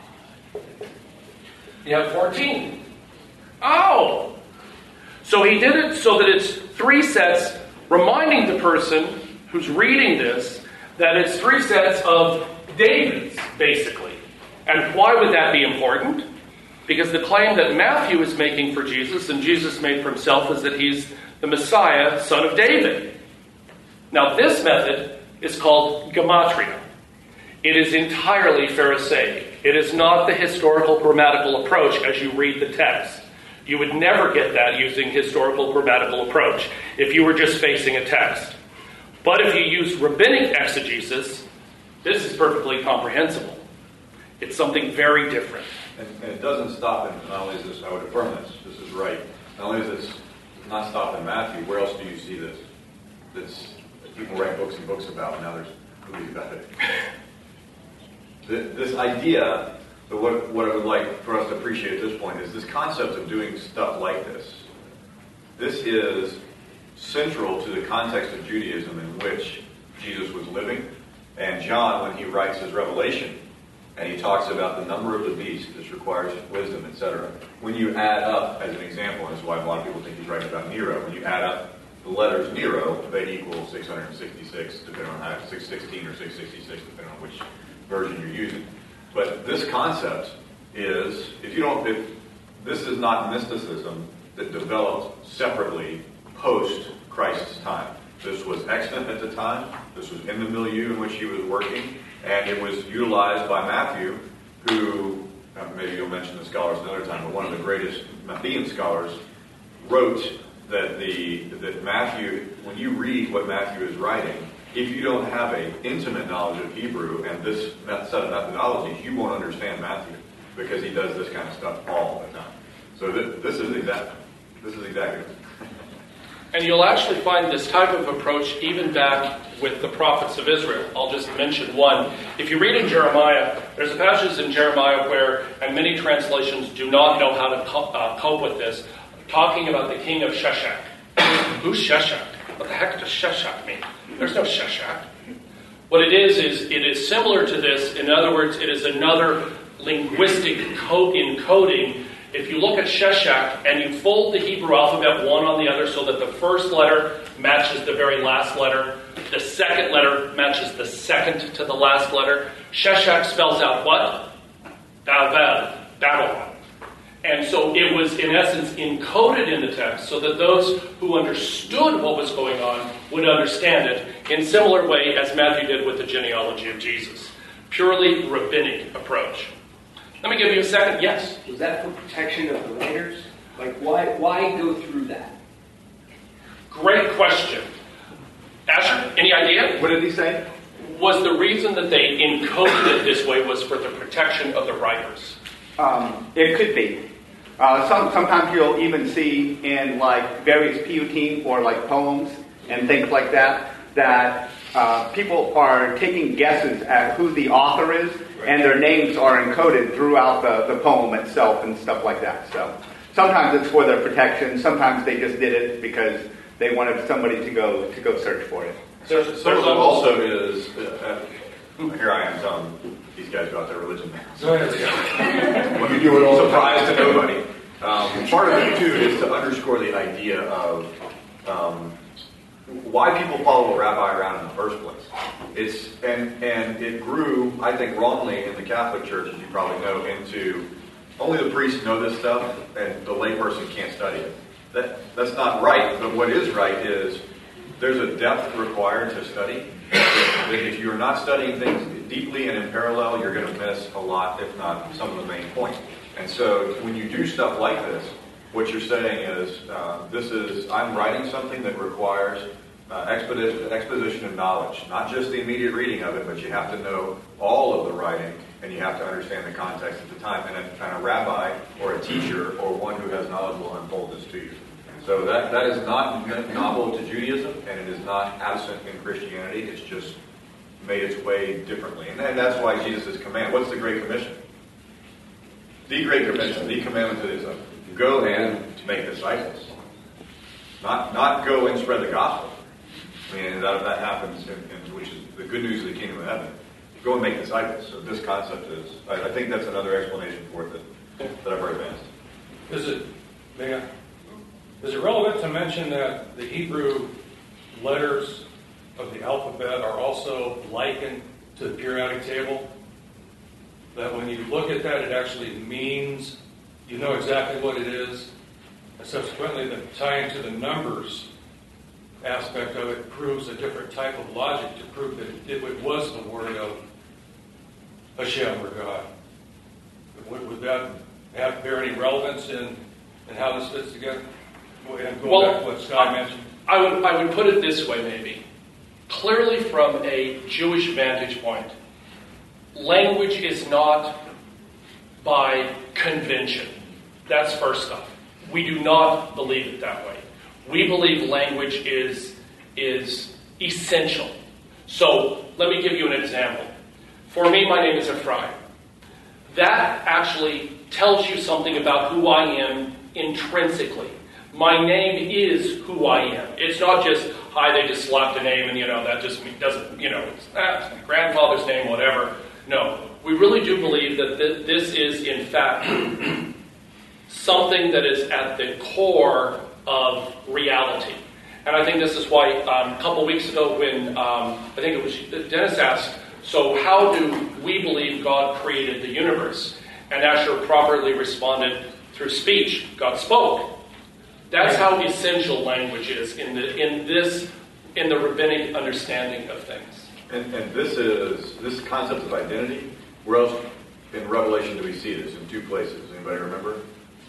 [SPEAKER 6] You have fourteen. Oh! So he did it so that it's three sets, reminding the person who's reading this that it's three sets of David's, basically. And why would that be important? Because the claim that Matthew is making for Jesus, and Jesus made for himself, is that he's the Messiah, son of David. Now, this method is called gematria. It is entirely Pharisaic. It is not the historical grammatical approach as you read the text. You would never get that using historical grammatical approach if you were just facing a text. But if you use rabbinic exegesis, this is perfectly comprehensible. It's something very different.
[SPEAKER 1] And, and it doesn't stop in, not only is this, I would affirm this, this is right. Not only is this not stop in Matthew, where else do you see this? This people write books and books about, and now there's movies about it. This idea, but what, what I would like for us to appreciate at this point is this concept of doing stuff like this. This is central to the context of Judaism in which Jesus was living. And John, when he writes his Revelation, and he talks about the number of the beast. This requires wisdom, et cetera. When you add up, as an example, and this is why a lot of people think he's writing about Nero, when you add up the letters Nero, they equal six hundred sixty-six, depending on how, six sixteen or six sixty-six, depending on which version you're using. But this concept is, if you don't, if this is not mysticism that developed separately post Christ's time. This was extant at the time. This was in the milieu in which he was working, and it was utilized by Matthew, who, uh, maybe you'll mention the scholars another time, but one of the greatest Matthean scholars wrote that the that Matthew, when you read what Matthew is writing, if you don't have an intimate knowledge of Hebrew and this set of methodologies, you won't understand Matthew, because he does this kind of stuff all the time. So th- this is exact. This is exactly.
[SPEAKER 6] And you'll actually find this type of approach even back with the prophets of Israel. I'll just mention one. If you read in Jeremiah, there's a passage in Jeremiah where, and many translations do not know how to co- uh, cope with this, talking about the king of Sheshach. Who's Sheshach? What the heck does Sheshach mean? There's no Sheshach. What it is, is it is similar to this. In other words, it is another linguistic code encoding. If you look at Sheshach and you fold the Hebrew alphabet one on the other so that the first letter matches the very last letter, the second letter matches the second to the last letter, Sheshach spells out what? Babel, Babylon. And so it was, in essence, encoded in the text so that those who understood what was going on would understand it in similar way as Matthew did with the genealogy of Jesus. Purely rabbinic approach. Let me give you a second. Yes?
[SPEAKER 8] Was that for protection of the writers? Like, why why go through that?
[SPEAKER 6] Great question. Asher, any idea?
[SPEAKER 3] What did he say?
[SPEAKER 6] Was the reason that they encoded it this way was for the protection of the writers?
[SPEAKER 3] Um, it could be. Uh, some, sometimes you'll even see in like various piyutim or like poems and things like that, that uh, people are taking guesses at who the author is, and their names are encoded throughout the, the poem itself and stuff like that. So sometimes it's for their protection. Sometimes they just did it because they wanted somebody to go to go search for it.
[SPEAKER 1] So, some of it also is, uh, uh, here I am telling these guys about their religion now.
[SPEAKER 5] When you do it all the time.
[SPEAKER 1] Surprise to nobody. Um, part of it, too, is to underscore the idea of um, why people follow a rabbi around in the first place. It's and and it grew, I think, wrongly in the Catholic Church, as you probably know, into only the priests know this stuff, and the layperson can't study it. That that's not right. But what is right is there's a depth required to study. That if you're not studying things deeply and in parallel, you're going to miss a lot, if not some of the main points. And so when you do stuff like this, what you're saying is, uh, this is, I'm writing something that requires uh, expedition, exposition of knowledge, not just the immediate reading of it, but you have to know all of the writing, and you have to understand the context at the time. And a, and a rabbi or a teacher or one who has knowledge will unfold this to you. So that, that is not novel to Judaism, and it is not absent in Christianity. It's just made its way differently. And, and that's why Jesus' command, what's the Great Commission? The Great Commission, the commandment is uh, go and make disciples. Not not go and spread the gospel. I mean, that, that happens, in, in, which is the good news of the kingdom of heaven. Go and make disciples. So this concept is, I, I think that's another explanation for it that, that I've heard advanced.
[SPEAKER 2] Is it, may I? Is it relevant to mention that the Hebrew letters of the alphabet are also likened to the periodic table? That when you look at that, it actually means you know exactly what it is. And subsequently, the tying to the numbers aspect of it proves a different type of logic to prove that it, it was the word of Hashem or God. Would, would that have bear any relevance in, in how this fits together? And go
[SPEAKER 6] Well,
[SPEAKER 2] back to what Scott mentioned.
[SPEAKER 6] I would, I would put it this way, maybe. Clearly, from a Jewish vantage point, language is not by convention. That's first off. We do not believe it that way. We believe language is, is essential. So, let me give you an example. For me, my name is Ephraim. That actually tells you something about who I am intrinsically. My name is who I am. It's not just, hi, they just slapped a name and, you know, that just doesn't, you know, it's, ah, it's my grandfather's name, whatever. No, we really do believe that th- this is, in fact, something that is at the core of reality. And I think this is why um, a couple weeks ago when um, I think it was Dennis asked, so how do we believe God created the universe? And Asher properly responded through speech. God spoke. That's how essential language is in the in this in the rabbinic understanding of things.
[SPEAKER 1] And, and this is this concept of identity. Where else in Revelation do we see this? In two places. Anybody remember?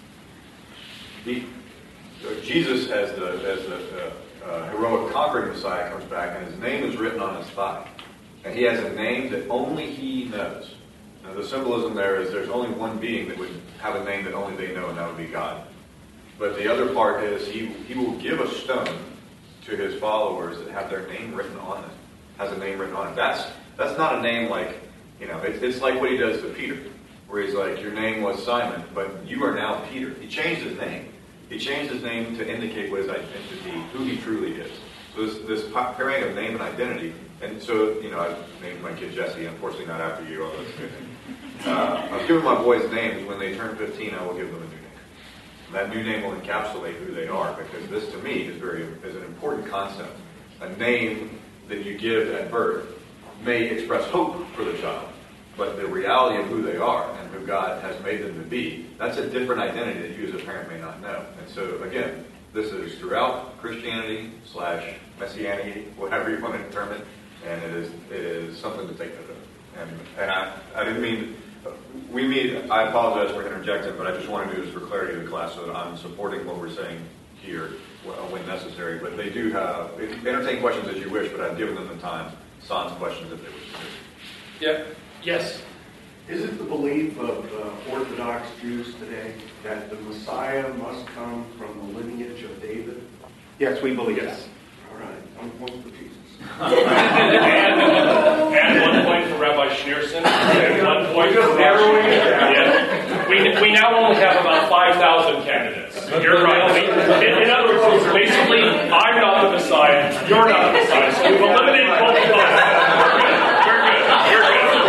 [SPEAKER 1] He, Jesus, as the as the uh, uh, heroic conquering Messiah, comes back, and his name is written on his thigh, and he has a name that only he knows. Now, the symbolism there is there's only one being that would have a name that only they know, and that would be God. But the other part is he he will give a stone to his followers that have their name written on it, has a name written on it. That's that's not a name like, you know, it's, it's like what he does to Peter, where he's like, your name was Simon, but you are now Peter. He changed his name. He changed his name to indicate what his identity, who he truly is. So this, this pairing of name and identity, and so, you know, I named my kid Jesse, unfortunately not after you, although it's good. Uh, I was giving my boys names. When they turn fifteen, I will give them a new name. And that new name will encapsulate who they are, because this, to me, is very is an important concept. A name that you give at birth may express hope for the child, but the reality of who they are and who God has made them to be, that's a different identity that you as a parent may not know. And so, again, this is throughout Christianity slash Messianity, whatever you want to term it, and it is it is something to take note of. And and I, I didn't mean, we mean, I apologize for interjecting, but I just want to do this for clarity of the class so that I'm supporting what we're saying here when necessary. But they do have, entertain questions as you wish, but I've given them the time, sans questions if they wish to.
[SPEAKER 6] Yeah. Yes.
[SPEAKER 9] Is it the belief of uh, Orthodox Jews today that the Messiah must come from the lineage of David?
[SPEAKER 3] Yes, we believe that.
[SPEAKER 9] All right, I'm one for Jesus.
[SPEAKER 6] and, and one point for Rabbi Schneerson, and one point for narrowing it. Yeah. We, we now only have about five thousand candidates. You're right. We, in, in other words, basically, I'm not the Messiah, you're not the Messiah, so we've eliminated both of us. We're good. We're good.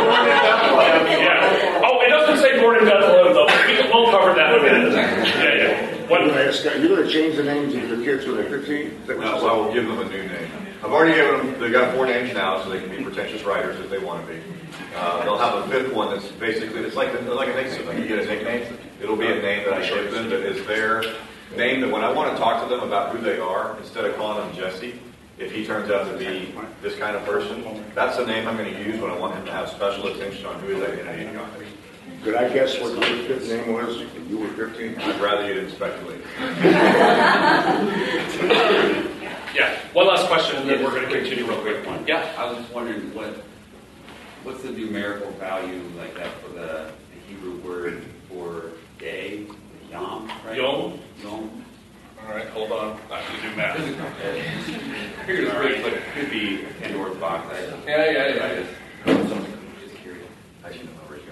[SPEAKER 6] Yeah. Oh, it doesn't say born in Bethlehem, though. We can, we'll cover that in a minute. Yeah, yeah. What,
[SPEAKER 5] you're going to change the names of your kids when they're fifteen?
[SPEAKER 1] No, so I will give them a new name. I've already given them, they've got four names now, so they can be pretentious writers if they want to be. Uh, they'll have a fifth one that's basically, it's like, like a nickname. Like you get a nickname, it'll be a name that I give them that is their name, that when I want to talk to them about who they are, instead of calling them Jesse, if he turns out to be this kind of person, that's the name I'm going to use when I want him to have special attention on who his identity is.
[SPEAKER 5] Could I guess what your fifth name was when you were fifteen?
[SPEAKER 1] I'd rather you didn't speculate.
[SPEAKER 6] Yeah. One last question, and then we're going to continue real quick.
[SPEAKER 10] One.
[SPEAKER 6] Yeah.
[SPEAKER 10] I was just wondering what what's the numerical value like that for the, the Hebrew word for day, yom, right?
[SPEAKER 6] Yom.
[SPEAKER 10] Yom.
[SPEAKER 6] All right. Hold on. I have to do math.
[SPEAKER 10] I figured it was great, but it could be unorthodox. I,
[SPEAKER 6] Yeah, yeah, yeah.
[SPEAKER 10] I just, just curious.
[SPEAKER 1] I should know where you're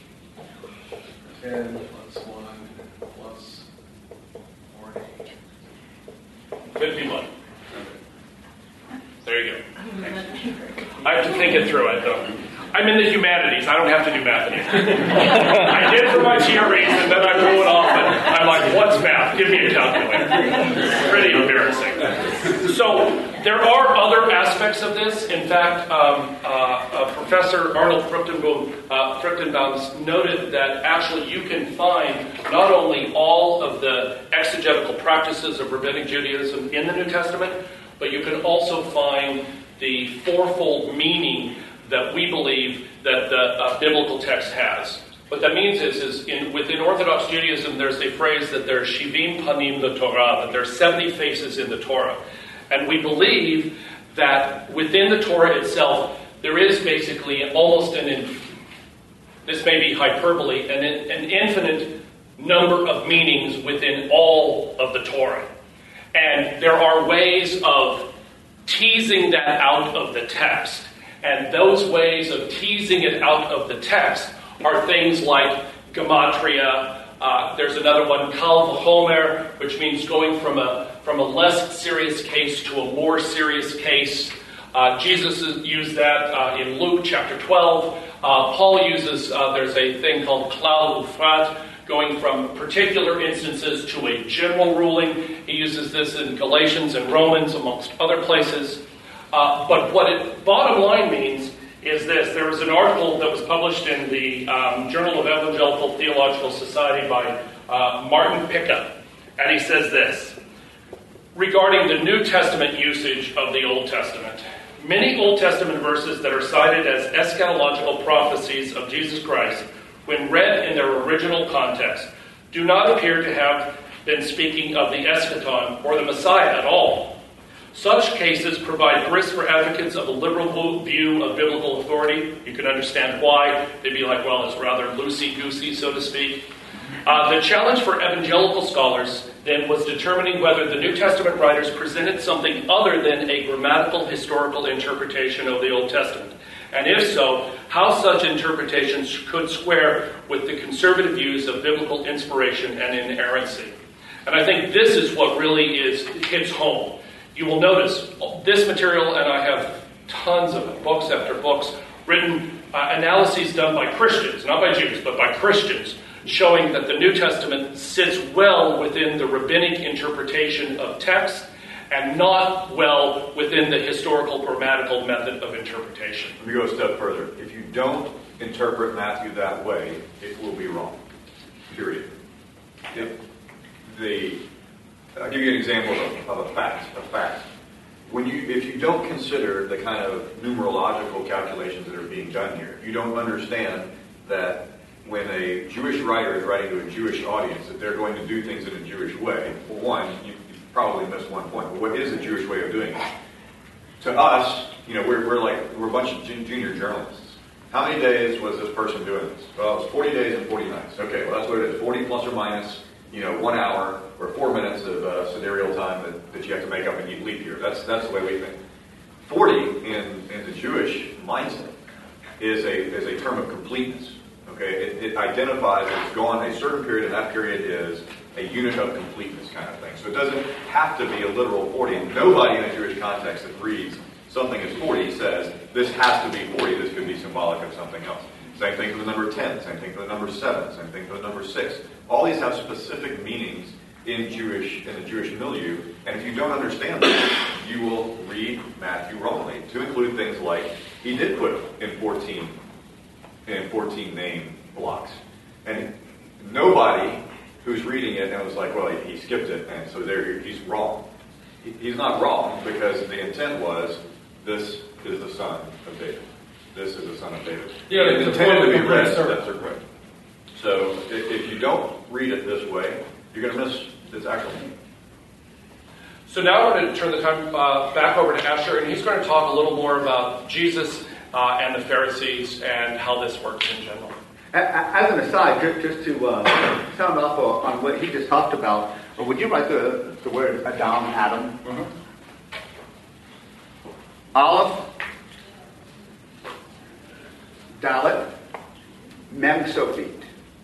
[SPEAKER 2] ten plus one plus forty.
[SPEAKER 6] fifty-one. There you go. I have to think it through, it though. I'm in the humanities. I don't have to do math anymore. I did for my T R Es, and then I blew it off, and I'm like, what's math? Give me a calculator. Pretty embarrassing. So there are other aspects of this. In fact, um, uh, uh, Professor Arnold Fruchtenbaum, uh, Fruchtenbaum noted that actually you can find not only all of the exegetical practices of Rabbinic Judaism in the New Testament, but you can also find the fourfold meaning that we believe that the uh, biblical text has. What that means is, is in, within Orthodox Judaism, there's a phrase that there's shivim panim l'Torah, that there's seventy faces in the Torah. And we believe that within the Torah itself, there is basically almost an, in, this may be hyperbole, an, an infinite number of meanings within all of the Torah. And there are ways of teasing that out of the text. And those ways of teasing it out of the text are things like gematria. Uh, there's another one, kal v'chomer, which means going from a from a less serious case to a more serious case. Uh, Jesus used that uh, in Luke chapter twelve. Uh, Paul uses, uh, there's a thing called klal ufrat, going from particular instances to a general ruling. He uses this in Galatians and Romans, amongst other places. Uh, but what it bottom line means is this. There was an article that was published in the um, Journal of Evangelical Theological Society by uh, Martin Pickup, and he says this, regarding the New Testament usage of the Old Testament. Many Old Testament verses that are cited as eschatological prophecies of Jesus Christ, when read in their original context, do not appear to have been speaking of the eschaton or the Messiah at all. Such cases provide grist for advocates of a liberal view of biblical authority. You can understand why. They'd be like, well, it's rather loosey-goosey, so to speak. Uh, the challenge for evangelical scholars then was determining whether the New Testament writers presented something other than a grammatical historical interpretation of the Old Testament. And if so, how such interpretations could square with the conservative views of biblical inspiration and inerrancy. And I think this is what really is hits home. You will notice this material, and I have tons of it, books after books, written uh, analyses done by Christians, not by Jews, but by Christians, showing that the New Testament sits well within the rabbinic interpretation of text and not well within the historical grammatical method of interpretation.
[SPEAKER 1] Let me go a step further. If you don't interpret Matthew that way, it will be wrong. Period. If the, I'll give you an example of, of a fact. A fact. When you, if you don't consider the kind of numerological calculations that are being done here, you don't understand that when a Jewish writer is writing to a Jewish audience, that they're going to do things in a Jewish way. Well, one, you, you probably missed one point. But what is a Jewish way of doing it? To us, you know, we're, we're like, we're a bunch of junior journalists. How many days was this person doing this? Well, it was forty days and forty nights. Okay, well, that's what it is. forty plus or minus, you know, one hour or four minutes of uh, sidereal time that, that you have to make up and you leap year. That's that's the way we think. forty in, in the Jewish mindset is a is a term of completeness. Okay, it, it identifies that it's gone a certain period, and that period is a unit of completeness kind of thing. So it doesn't have to be a literal forty. Nobody in a Jewish context that reads something as forty says, this has to be forty, this could be symbolic of something else. Same thing for the number ten, same thing for the number seven, same thing for the number six. All these have specific meanings in Jewish in the Jewish milieu, and if you don't understand them, you will read Matthew wrongly, to include things like, he did put in fourteen in fourteen name blocks. And nobody who's reading it and was like, well, he, he skipped it, and so there he's wrong. He, he's not wrong, because the intent was, this is the son of David. This is the son of David.
[SPEAKER 2] Yeah,
[SPEAKER 1] it's
[SPEAKER 2] it's
[SPEAKER 1] intended to be
[SPEAKER 2] a
[SPEAKER 1] read,
[SPEAKER 2] servant.
[SPEAKER 1] that's correct. So if, if you don't read it this way, you're going to miss its actual meaning.
[SPEAKER 6] So now I'm going to turn the time uh, back over to Asher, and he's going to talk a little more about Jesus uh, and the Pharisees and how this works in general.
[SPEAKER 3] As an aside, just, just to uh, sound off on what he just talked about, or would you write the, the word Adam, Adam? Mm-hmm. Aleph, Dalet, Mem, Sofit.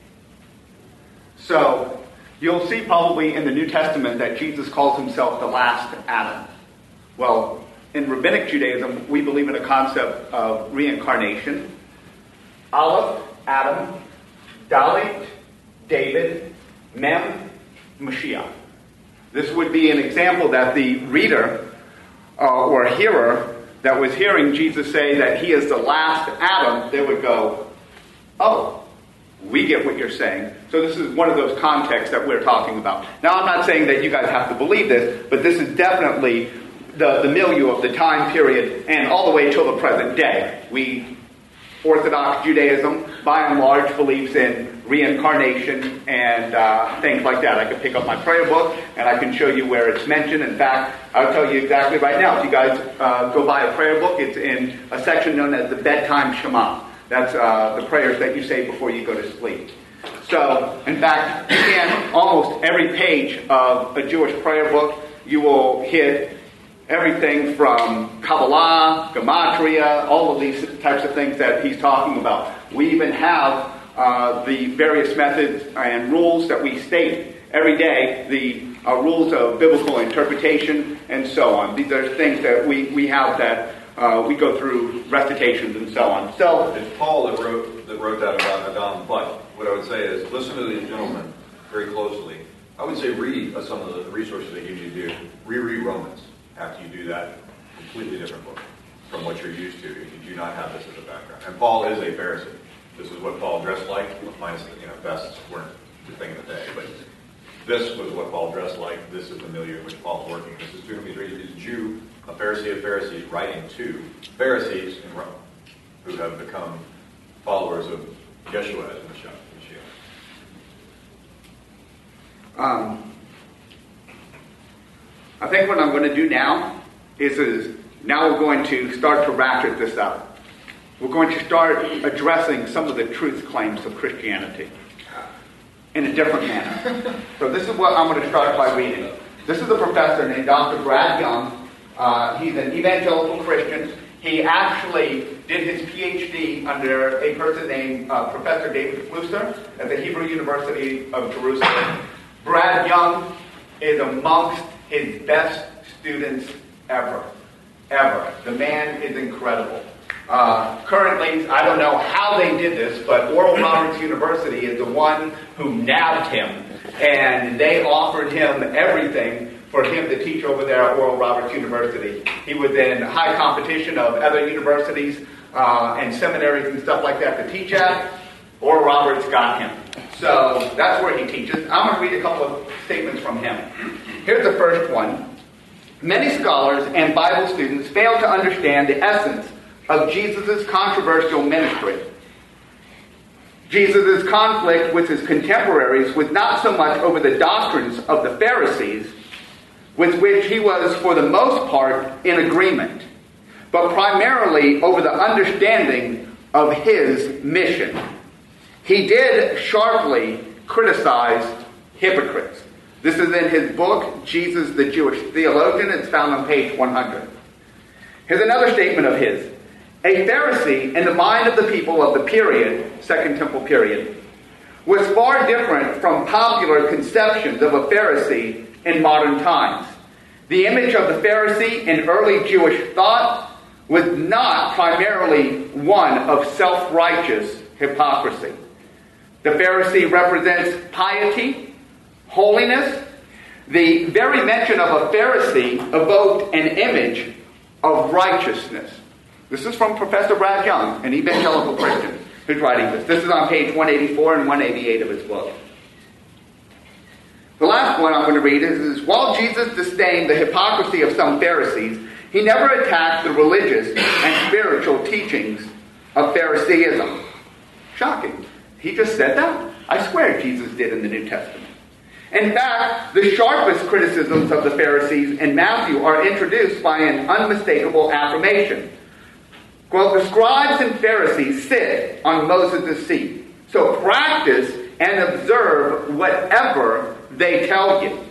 [SPEAKER 3] So you'll see probably in the New Testament that Jesus calls himself the last Adam. Well, in Rabbinic Judaism, we believe in a concept of reincarnation. Aleph, Adam, Dalet, David, Mem, Mashiach. This would be an example that the reader uh, or hearer that was hearing Jesus say that he is the last Adam, they would go, oh, we get what you're saying. So this is one of those contexts that we're talking about. Now, I'm not saying that you guys have to believe this, but this is definitely the, the milieu of the time period and all the way till the present day. We, Orthodox Judaism, by and large, believes in reincarnation and uh, things like that. I can pick up my prayer book and I can show you where it's mentioned. In fact, I'll tell you exactly right now. If you guys uh, go buy a prayer book, it's in a section known as the Bedtime Shema. That's uh, the prayers that you say before you go to sleep. So, in fact, you can, almost every page of a Jewish prayer book, you will hit everything from Kabbalah, Gematria, all of these types of things that he's talking about. We even have uh, the various methods and rules that we state every day, the uh, rules of biblical interpretation and so on. These are things that we, we have that uh, we go through recitations and so on. So
[SPEAKER 1] it's Paul that wrote that wrote that about Adam. But what I would say is, listen to these gentlemen very closely. I would say read uh, some of the resources they give you to do. Reread Romans after you do that. Completely different book from what you're used to if you do not have this as a background. And Paul is a Pharisee. This is what Paul dressed like. Minus, you know, vests weren't the thing of the day, but this was what Paul dressed like. This is the milieu in which Paul's working. This is two he's a Jew, a Pharisee of Pharisees, writing to Pharisees in Rome who have become followers of Yeshua as Messiah.
[SPEAKER 3] Um, I think what I'm going to do now is, is now we're going to start to ratchet this up. We're going to start addressing some of the truth claims of Christianity in a different manner. So this is what I'm going to start by reading. This is a professor named Doctor Brad Young. Uh, he's an evangelical Christian. He actually did his P H D under a person named uh, Professor David Flusser at the Hebrew University of Jerusalem. Brad Young is amongst his best students ever. Ever. The man is incredible. Uh, currently, I don't know how they did this, but Oral Roberts University is the one who nabbed him, and they offered him everything for him to teach over there at Oral Roberts University. He was in high competition of other universities uh, and seminaries and stuff like that to teach at. Oral Roberts got him. So that's where he teaches. I'm going to read a couple of statements from him. Here's the first one. Many scholars and Bible students fail to understand the essence of Jesus' controversial ministry. Jesus' conflict with his contemporaries was not so much over the doctrines of the Pharisees, with which he was for the most part in agreement, but primarily over the understanding of his mission. He did sharply criticize hypocrites. This is in his book, Jesus the Jewish Theologian. It's found on page one hundred. Here's another statement of his. A Pharisee in the mind of the people of the period, Second Temple period, was far different from popular conceptions of a Pharisee in modern times. The image of the Pharisee in early Jewish thought was not primarily one of self-righteous hypocrisy. The Pharisee represents piety, holiness. The very mention of a Pharisee evoked an image of righteousness. This is from Professor Brad Young, an evangelical Christian, who's writing this. This is on page one eighty-four and one eighty-eight of his book. The last one I'm going to read is, is while Jesus disdained the hypocrisy of some Pharisees, he never attacked the religious and spiritual teachings of Phariseeism. Shocking. He just said that? I swear Jesus did in the New Testament. In fact, the sharpest criticisms of the Pharisees in Matthew are introduced by an unmistakable affirmation. Quote, the scribes and Pharisees sit on Moses' seat, so practice and observe whatever they tell you.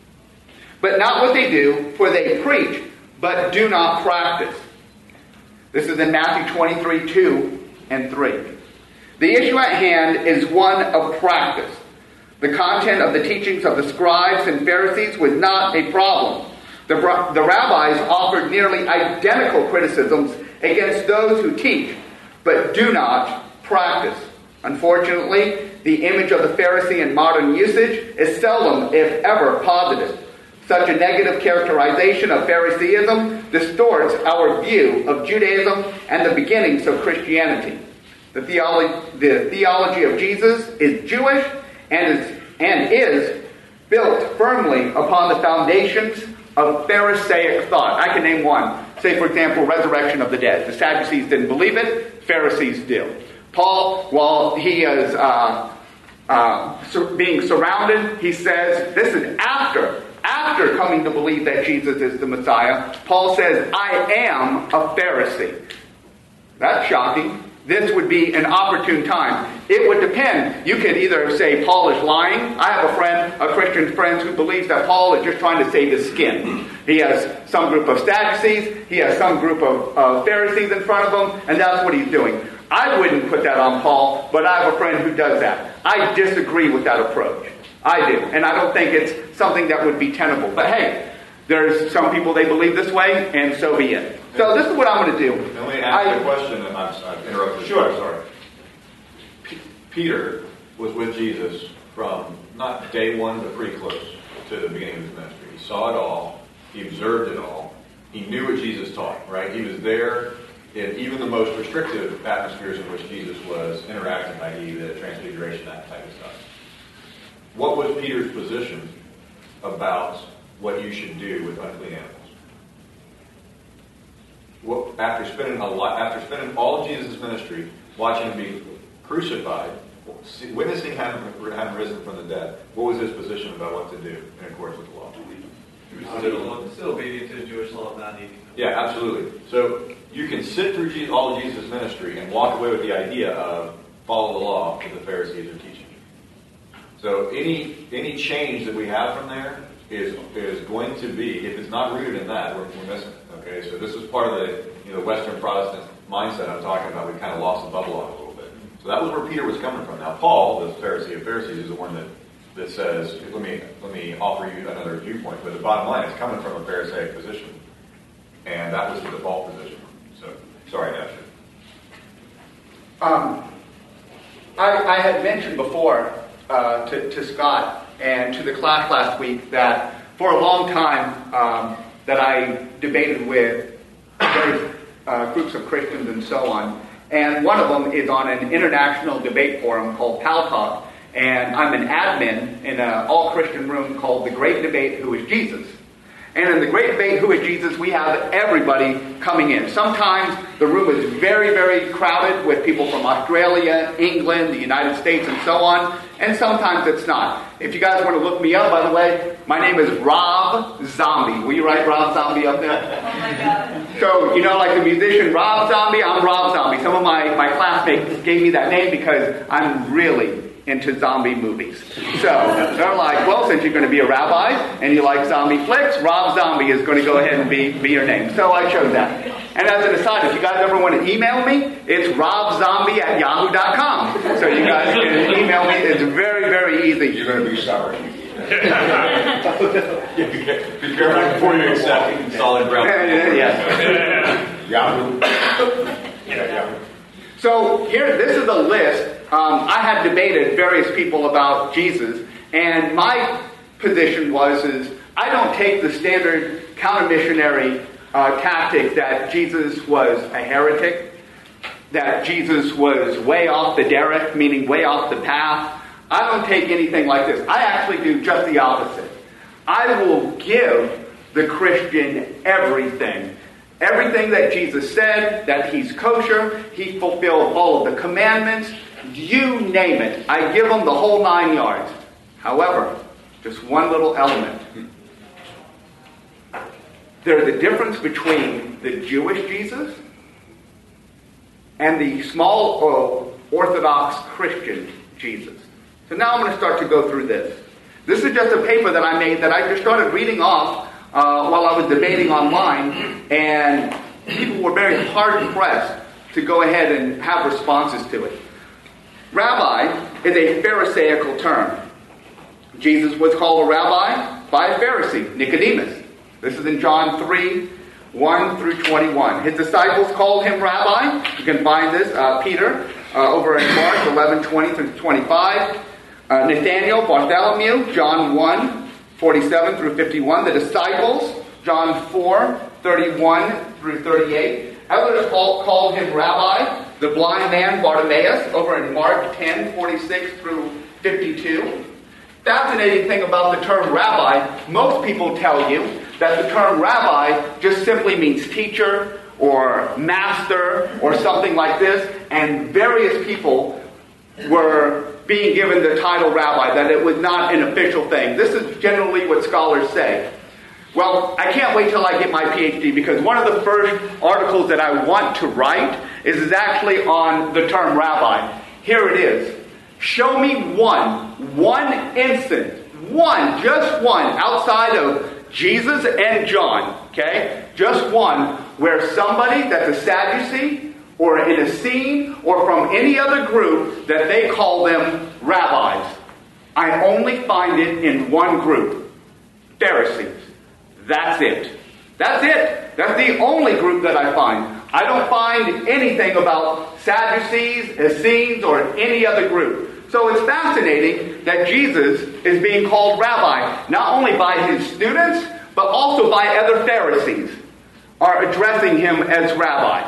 [SPEAKER 3] But not what they do, for they preach, but do not practice. This is in Matthew twenty-three, two and three. The issue at hand is one of practice. The content of the teachings of the scribes and Pharisees was not a problem. The, the rabbis offered nearly identical criticisms against those who teach, but do not practice. Unfortunately, the image of the Pharisee in modern usage is seldom, if ever, positive. Such a negative characterization of Phariseeism distorts our view of Judaism and the beginnings of Christianity. The theology, the theology of Jesus is Jewish and is, and is built firmly upon the foundations of Pharisaic thought. I can name one. Say, for example, resurrection of the dead. The Sadducees didn't believe it. Pharisees do. Paul, while he is uh, uh, sur- being surrounded, he says, this is after, after coming to believe that Jesus is the Messiah. Paul says, I am a Pharisee. That's shocking. This would be an opportune time. It would depend. You could either say Paul is lying. I have a friend, a Christian friend, who believes that Paul is just trying to save his skin. He has some group of Sadducees. He has some group of uh, Pharisees in front of him, and that's what he's doing. I wouldn't put that on Paul, but I have a friend who does that. I disagree with that approach. I do. And I don't think it's something that would be tenable. But hey, There's some people, they believe this way, and so be it. So this is what I'm going to do.
[SPEAKER 1] Let me ask
[SPEAKER 3] I,
[SPEAKER 1] you a question, and I'm, I've interrupted.
[SPEAKER 3] Sure.
[SPEAKER 1] You. Sorry. P- Peter was with Jesus from not day one, but pretty close to the beginning of his ministry. He saw it all. He observed it all. He knew what Jesus taught, right? He was there in even the most restrictive atmospheres in which Jesus was interacting, that is the transfiguration, that type of stuff. What was Peter's position about what you should do with unclean animals? What, after spending a lot, after spending all of Jesus' ministry, watching him be crucified, witnessing him having risen from the dead, what was his position about what to do in accordance with the law?
[SPEAKER 7] Still, still obedient to the Jewish law of not eating.
[SPEAKER 1] Yeah, absolutely. So you can sit through Jesus, all of Jesus' ministry and walk away with the idea of follow the law that the Pharisees are teaching. So any any change that we have from there is is going to be, if it's not rooted in that, we're, we're missing it. Okay, so this is part of the you know Western Protestant mindset I'm talking about. We kind of lost the bubble on it a little bit. So that was where Peter was coming from. Now Paul, the Pharisee of Pharisees, is the one that that says, let me let me offer you another viewpoint. But the bottom line is coming from a Pharisaic position, and that was the default position. So sorry, Asher.
[SPEAKER 3] Um, I, I had mentioned before uh, to, to Scott and to the class last week that for a long time um, that I debated with various uh, groups of Christians and so on. And one of them is on an international debate forum called Pal Talk. And I'm an admin in an all-Christian room called The Great Debate, Who is Jesus? And in The Great Debate, Who is Jesus? We have everybody coming in. Sometimes the room is very, very crowded with people from Australia, England, the United States, and so on. And sometimes it's not. If you guys want to look me up, by the way, my name is Rob Zombie. Will you write Rob Zombie up there?
[SPEAKER 4] Oh my God.
[SPEAKER 3] So, you know, like the musician Rob Zombie, I'm Rob Zombie. Some of my, my classmates gave me that name because I'm really into zombie movies. So they're like, well, since you're going to be a rabbi and you like zombie flicks, Rob Zombie is going to go ahead and be, be your name. So I chose that. And as an aside, if you guys ever want to email me, it's robzombie at yahoo dot com. So you guys can email me. It's very, very easy.
[SPEAKER 5] You're going to be sorry.
[SPEAKER 1] Be careful before you accept solid ground.
[SPEAKER 3] Yes.
[SPEAKER 5] Yahoo. Yeah, Yahoo.
[SPEAKER 3] So here, this is a list. Um, I had debated various people about Jesus, and my position was is I don't take the standard counter-missionary uh, tactic that Jesus was a heretic, that Jesus was way off the derech, meaning way off the path. I don't take anything like this. I actually do just the opposite. I will give the Christian everything. Everything that Jesus said, that he's kosher, he fulfilled all of the commandments, you name it. I give them the whole nine yards. However, just one little element. There's a difference between the Jewish Jesus and the small Orthodox Christian Jesus. So now I'm going to start to go through this. This is just a paper that I made that I just started reading off uh, while I was debating online, and people were very hard-pressed to go ahead and have responses to it. Rabbi is a Pharisaical term. Jesus was called a rabbi by a Pharisee, Nicodemus. This is in John three, one through twenty-one. His disciples called him rabbi. You can find this, uh, Peter, uh, over in Mark eleven, twenty through twenty-five. Uh, Nathaniel, Bartholomew, John one, forty-seven through fifty-one. The disciples, John four, thirty-one through thirty-eight. Others called him rabbi. The blind man, Bartimaeus, over in Mark ten, forty-six through fifty-two. Fascinating thing about the term rabbi, most people tell you that the term rabbi just simply means teacher or master or something like this, and various people were being given the title rabbi, that it was not an official thing. This is generally what scholars say. Well, I can't wait till I get my P H D, because one of the first articles that I want to write is, is actually on the term rabbi. Here it is. Show me one, one instance, one, just one, outside of Jesus and John, okay? Just one, where somebody that's a Sadducee or in a scene or from any other group that they call them rabbis. I only find it in one group, Pharisees. That's it. That's it. That's the only group that I find. I don't find anything about Sadducees, Essenes, or any other group. So it's fascinating that Jesus is being called rabbi, not only by his students, but also by other Pharisees are addressing him as rabbi.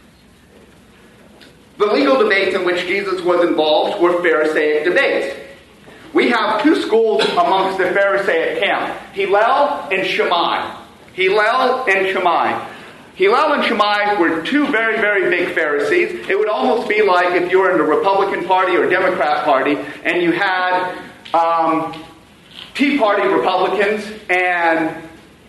[SPEAKER 3] The legal debates in which Jesus was involved were Pharisaic debates. We have two schools amongst the Pharisaic camp, Hillel and Shammai. Hillel and Shammai. Hillel and Shammai were two very, very big Pharisees. It would almost be like if you were in the Republican Party or Democrat Party and you had um, Tea Party Republicans and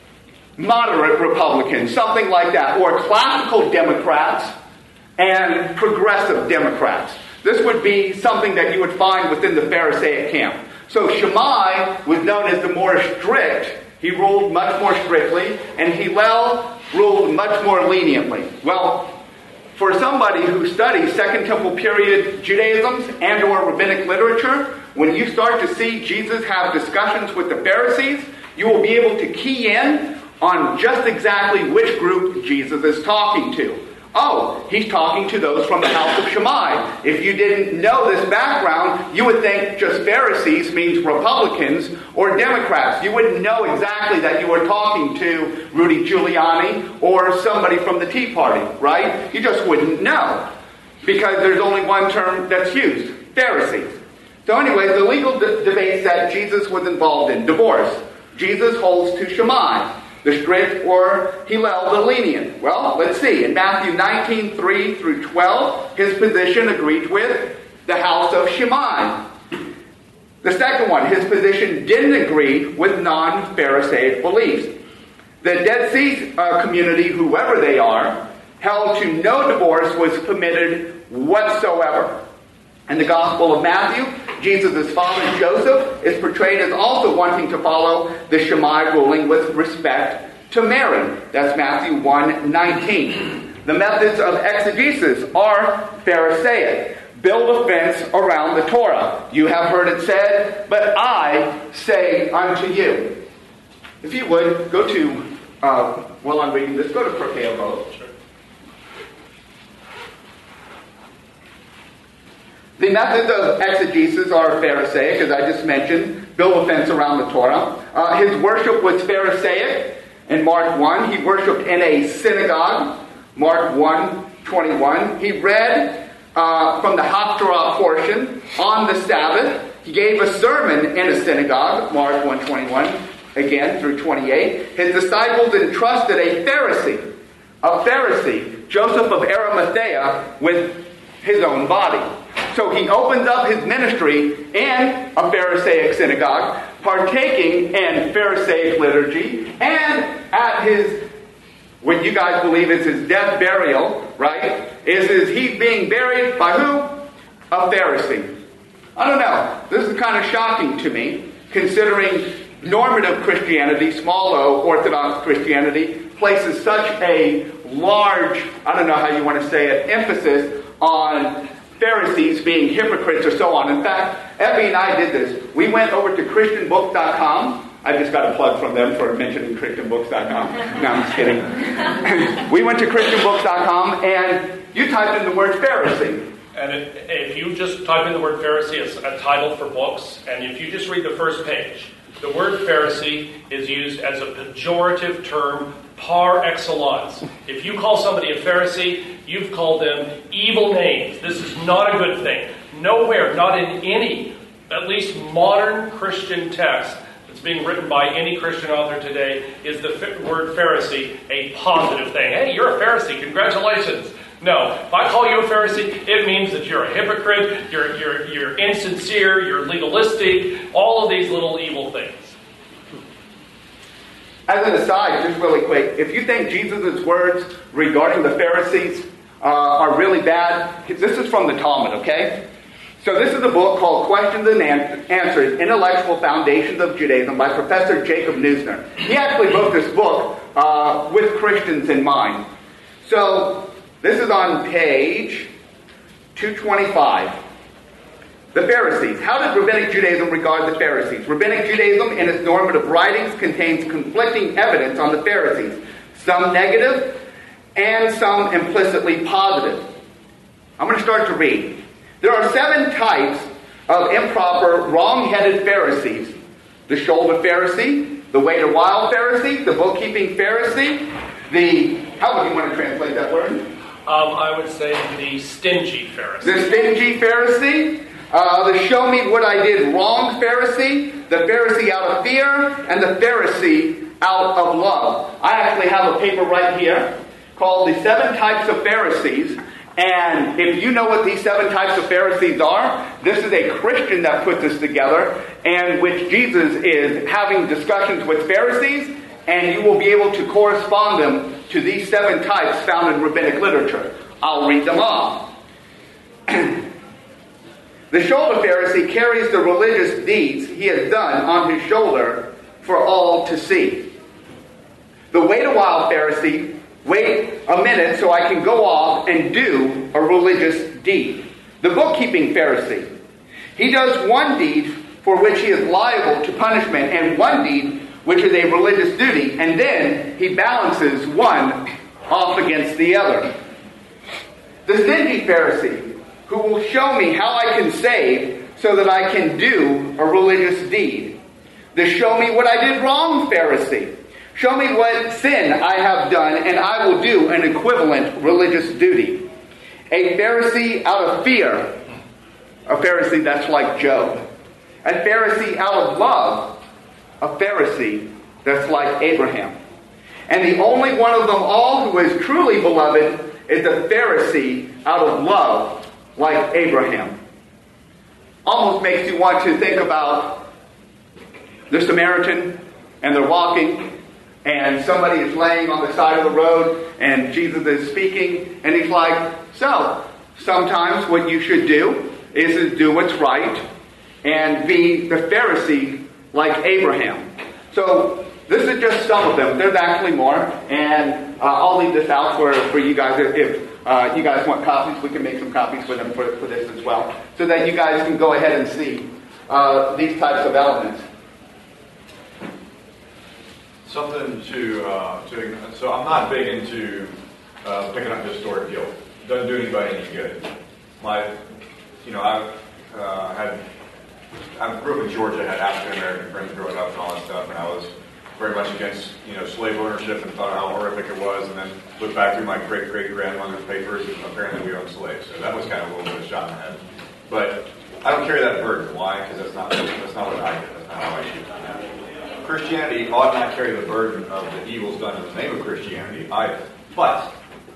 [SPEAKER 3] moderate Republicans, something like that, or classical Democrats and progressive Democrats. This would be something that you would find within the Pharisaic camp. So Shammai was known as the more strict. He ruled much more strictly, and Hillel ruled much more leniently. Well, for somebody who studies Second Temple period Judaism and or rabbinic literature, when you start to see Jesus have discussions with the Pharisees, you will be able to key in on just exactly which group Jesus is talking to. Oh, he's talking to those from the house of Shammai. If you didn't know this background, you would think just Pharisees means Republicans or Democrats. You wouldn't know exactly that you were talking to Rudy Giuliani or somebody from the Tea Party, right? You just wouldn't know because there's only one term that's used, Pharisees. So anyway, the legal de- debates that Jesus was involved in, divorce. Jesus holds to Shammai, the strict, or Hillel, the lenient. Well, let's see. In Matthew nineteen, three through twelve, his position agreed with the house of Shammai. The second one, his position didn't agree with non-Pharisaic beliefs. The Dead Sea uh, community, whoever they are, held to no divorce was permitted whatsoever. In the Gospel of Matthew, Jesus' father Joseph is portrayed as also wanting to follow the Shammai ruling with respect to Mary. That's Matthew one nineteen. The methods of exegesis are Pharisaic. Build a fence around the Torah. You have heard it said, but I say unto you. If you would, go to, uh, while I'm reading this, go to Pirkei Avot. The methods of exegesis are Pharisaic, as I just mentioned. Build a fence around the Torah. Uh, his worship was Pharisaic. In Mark one, he worshipped in a synagogue. Mark one twenty-one. He read uh, from the Haftarah portion on the Sabbath. He gave a sermon in a synagogue. Mark one twenty-one, again through twenty-eight. His disciples entrusted a Pharisee, a Pharisee, Joseph of Arimathea, with his own body. So he opens up his ministry in a Pharisaic synagogue, partaking in Pharisaic liturgy, and at his, what you guys believe is his death burial, right, is, is he's being buried by who? A Pharisee. I don't know. This is kind of shocking to me, considering normative Christianity, small o, Orthodox Christianity, places such a large, I don't know how you want to say it, emphasis on Pharisees being hypocrites or so on. In fact, Evie and I did this. We went over to Christian books dot com. I just got a plug from them for mentioning Christian books dot com. No, I'm just kidding. We went to Christian books dot com and you typed in the word Pharisee.
[SPEAKER 6] And it, if you just type in the word Pharisee, it's a title for books, and if you just read the first page, the word Pharisee is used as a pejorative term par excellence. If you call somebody a Pharisee, you've called them evil names. This is not a good thing. Nowhere, not in any, at least modern Christian text that's being written by any Christian author today, is the word Pharisee a positive thing. Hey, you're a Pharisee, congratulations. No, if I call you a Pharisee, it means that you're a hypocrite, you're, you're, you're insincere, you're legalistic, all of these little evil things.
[SPEAKER 3] As an aside, just really quick, if you think Jesus' words regarding the Pharisees uh, are really bad, this is from the Talmud, okay? So this is a book called Questions and Answers, Intellectual Foundations of Judaism by Professor Jacob Neusner. He actually wrote this book uh, with Christians in mind. So this is on page two twenty-five. The Pharisees. How did Rabbinic Judaism regard the Pharisees? Rabbinic Judaism in its normative writings contains conflicting evidence on the Pharisees, some negative and some implicitly positive. I'm going to start to read. There are seven types of improper, wrong-headed Pharisees. The shoulder Pharisee, the wait a while Pharisee, the bookkeeping Pharisee, the, how would you want to translate that word?
[SPEAKER 6] Um, I would say the stingy Pharisee.
[SPEAKER 3] The stingy Pharisee, uh, the show me what I did wrong Pharisee, the Pharisee out of fear, and the Pharisee out of love. I actually have a paper right here called The Seven Types of Pharisees. And if you know what these seven types of Pharisees are, this is a Christian that put this together, and which Jesus is having discussions with Pharisees, and you will be able to correspond them to these seven types found in rabbinic literature. I'll read them off. The shoulder Pharisee carries the religious deeds he has done on his shoulder for all to see. The wait a while Pharisee, wait a minute so I can go off and do a religious deed. The bookkeeping Pharisee, he does one deed for which he is liable to punishment and one deed which is a religious duty, and then he balances one off against the other. The stingy Pharisee, who will show me how I can save so that I can do a religious deed. The show me what I did wrong Pharisee. Show me what sin I have done, and I will do an equivalent religious duty. A Pharisee out of fear. A Pharisee that's like Job. A Pharisee out of love. A Pharisee that's like Abraham. And the only one of them all who is truly beloved is the Pharisee out of love, like Abraham. Almost makes you want to think about the Samaritan, and they're walking, and somebody is laying on the side of the road, and Jesus is speaking, and he's like, so, sometimes what you should do is, is do what's right, and be the Pharisee like Abraham. So, this is just some of them. There's actually more, and uh, I'll leave this out for, for you guys. If, if uh, you guys want copies, we can make some copies for them for, for this as well, so that you guys can go ahead and see uh, these types of elements.
[SPEAKER 1] Something to, uh, to, so I'm not big into uh, picking up historic guilt. Doesn't do anybody any good. My, you know, I've uh, had, I grew up in Georgia, had African American friends growing up and all that stuff, and I was very much against, you know, slave ownership and thought how horrific it was, and then looked back through my great great grandmother's papers, and apparently we owned slaves. So that was kind of a little bit of a shot in the head. But I don't carry that burden. Why? Because that's not that's not what I did. That's not how I shoot. Christianity ought not carry the burden of the evils done in the name of Christianity either. But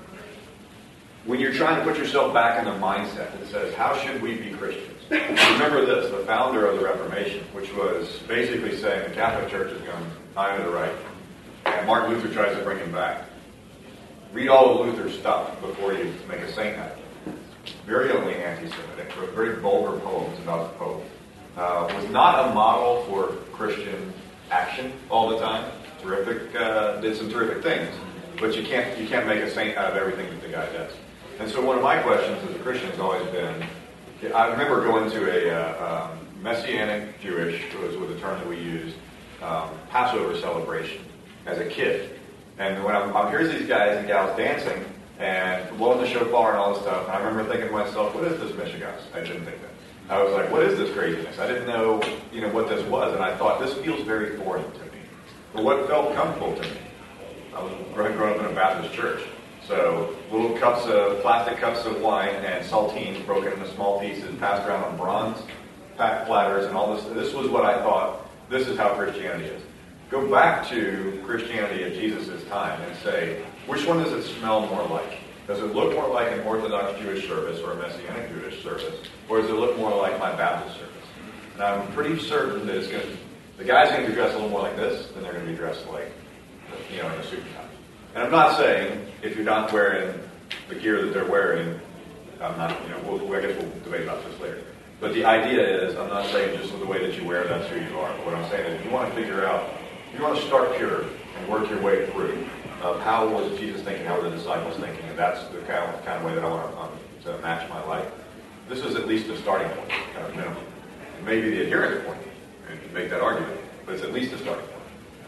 [SPEAKER 1] when you're trying to put yourself back in the mindset that says, how should we be Christians? Remember this, the founder of the Reformation, which was basically saying the Catholic Church is going nine to the right. And Martin Luther tries to bring him back. Read all of Luther's stuff before you make a saint out of it. Very only anti-Semitic, wrote very vulgar poems about the Pope. Uh, was not a model for Christian action all the time. Terrific, uh, did some terrific things, but you can't you can't make a saint out of everything that the guy does. And so one of my questions as a Christian has always been, I remember going to a uh, um, Messianic Jewish, was with a term that we used, um, Passover celebration as a kid. And when I'm, I'm here's these guys and gals dancing and blowing the shofar and all this stuff, and I remember thinking to myself, what is this Mishigas? I didn't think that. I was like, what is this craziness? I didn't know, you know, what this was, and I thought, this feels very foreign to me. But what felt comfortable to me? I was growing up in a Baptist church. So little cups of, plastic cups of wine and saltines broken into small pieces, passed around on bronze platters and all this. This was what I thought, this is how Christianity is. Go back to Christianity at Jesus' time and say, which one does it smell more like? Does it look more like an Orthodox Jewish service or a Messianic Jewish service? Or does it look more like my Baptist service? And I'm pretty certain that it's going to, the guy's going to be dressed a little more like this than they're going to be dressed like, you know, in a suit and tie. And I'm not saying if you're not wearing the gear that they're wearing, I'm not, you know, we'll, I guess we'll debate about this later. But the idea is, I'm not saying just with the way that you wear, that's who you are. But what I'm saying is, if you want to figure out, if you want to start pure and work your way through of how was Jesus thinking, how were the disciples thinking, and that's the kind of, kind of way that I want to, um, to match my life. This is at least a starting point. at a minimum. It may be the adherence point, and you can make that argument, but it's at least a starting point.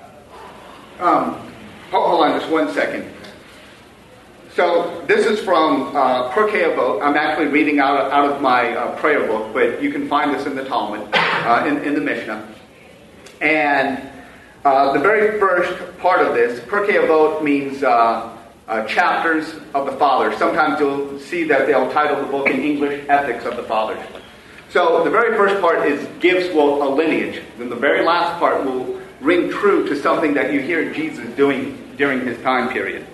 [SPEAKER 3] Um, hold, hold on just one second. So this is from uh, Pirkei Avot. I'm actually reading out of, out of my uh, prayer book, but you can find this in the Talmud, uh, in, in the Mishnah. And uh, the very first part of this, Pirkei Avot means uh, uh, chapters of the Fathers. Sometimes you'll see that they'll title the book in English, Ethics of the Fathers. So the very first part is gives well a lineage. Then the very last part will ring true to something that you hear Jesus doing during his time period.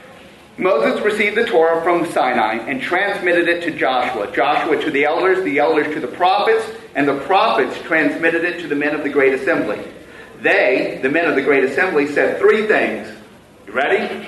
[SPEAKER 3] Moses received the Torah from Sinai and transmitted it to Joshua. Joshua to the elders, the elders to the prophets, and the prophets transmitted it to the men of the Great Assembly. They, the men of the Great Assembly, said three things. You ready?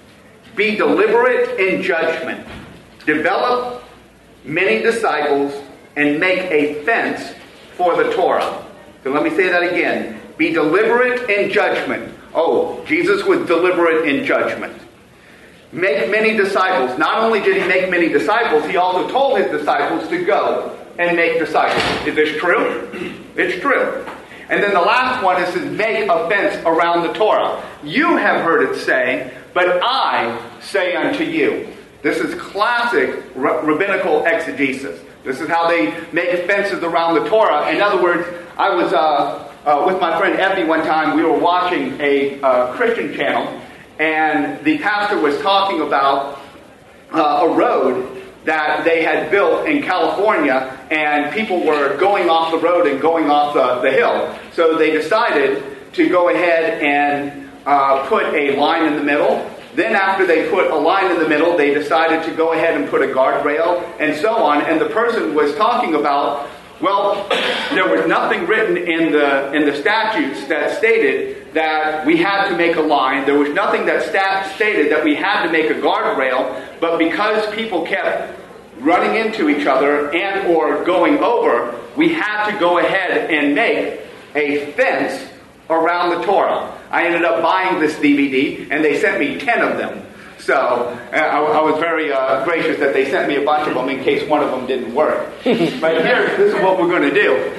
[SPEAKER 3] Be deliberate in judgment. Develop many disciples and make a fence for the Torah. So let me say that again. Be deliberate in judgment. Oh, Jesus was deliberate in judgment. Make many disciples. Not only did he make many disciples, he also told his disciples to go and make disciples. Is this true? It's true. And then the last one is to make a fence around the Torah. You have heard it say, but I say unto you. This is classic rabbinical exegesis. This is how they make fences around the Torah. In other words, I was uh, uh, with my friend Effie one time. We were watching a uh, Christian channel. And the pastor was talking about uh, a road that they had built in California, and people were going off the road and going off the, the hill. So they decided to go ahead and uh, put a line in the middle. Then after they put a line in the middle, they decided to go ahead and put a guardrail and so on. And the person was talking about, well, there was nothing written in the in the statutes that stated that we had to make a line. There was nothing that stat stated that we had to make a guardrail. But because people kept running into each other and or going over, we had to go ahead and make a fence around the Torah. I ended up buying this D V D, and they sent me ten of them. So uh, I, I was very uh, gracious that they sent me a bunch of them in case one of them didn't work. But here, this is what we're going to do.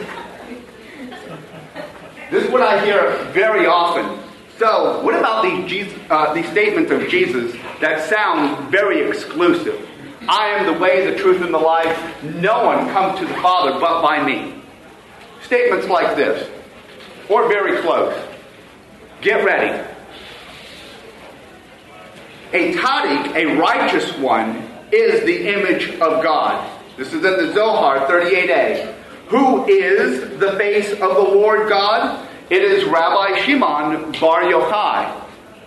[SPEAKER 3] This is what I hear very often. So, what about these, Jesus, uh, these statements of Jesus that sound very exclusive? I am the way, the truth, and the life. No one comes to the Father but by me. Statements like this, or very close. Get ready. A tzaddik, a righteous one, is the image of God. This is in the Zohar thirty-eight a. Who is the face of the Lord God? It is Rabbi Shimon Bar Yochai.